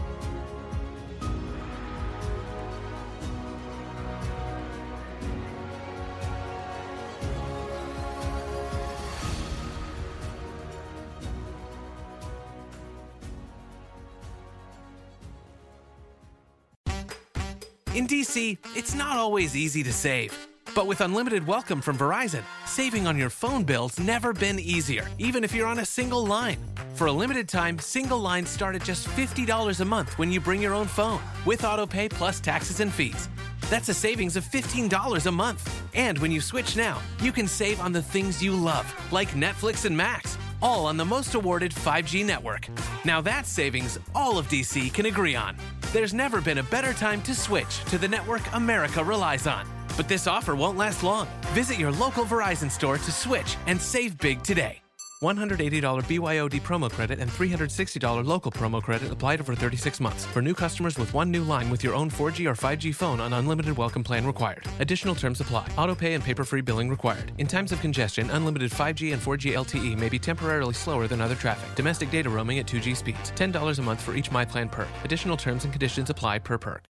In DC, it's not always easy to save. But with Unlimited Welcome from Verizon, saving on your phone bill's never been easier, even if you're on a single line. For a limited time, single lines start at just $50 a month when you bring your own phone, with AutoPay plus taxes and fees. That's a savings of $15 a month. And when you switch now, you can save on the things you love, like Netflix and Max, all on the most awarded 5G network. Now that's savings all of DC can agree on. There's never been a better time to switch to the network America relies on. But this offer won't last long. Visit your local Verizon store to switch and save big today. $180 BYOD promo credit and $360 local promo credit applied over 36 months. For new customers with one new line with your own 4G or 5G phone on Unlimited Welcome plan required. Additional terms apply. Autopay and paper-free billing required. In times of congestion, unlimited 5G and 4G LTE may be temporarily slower than other traffic. Domestic data roaming at 2G speeds. $10 a month for each MyPlan perk. Additional terms and conditions apply per perk.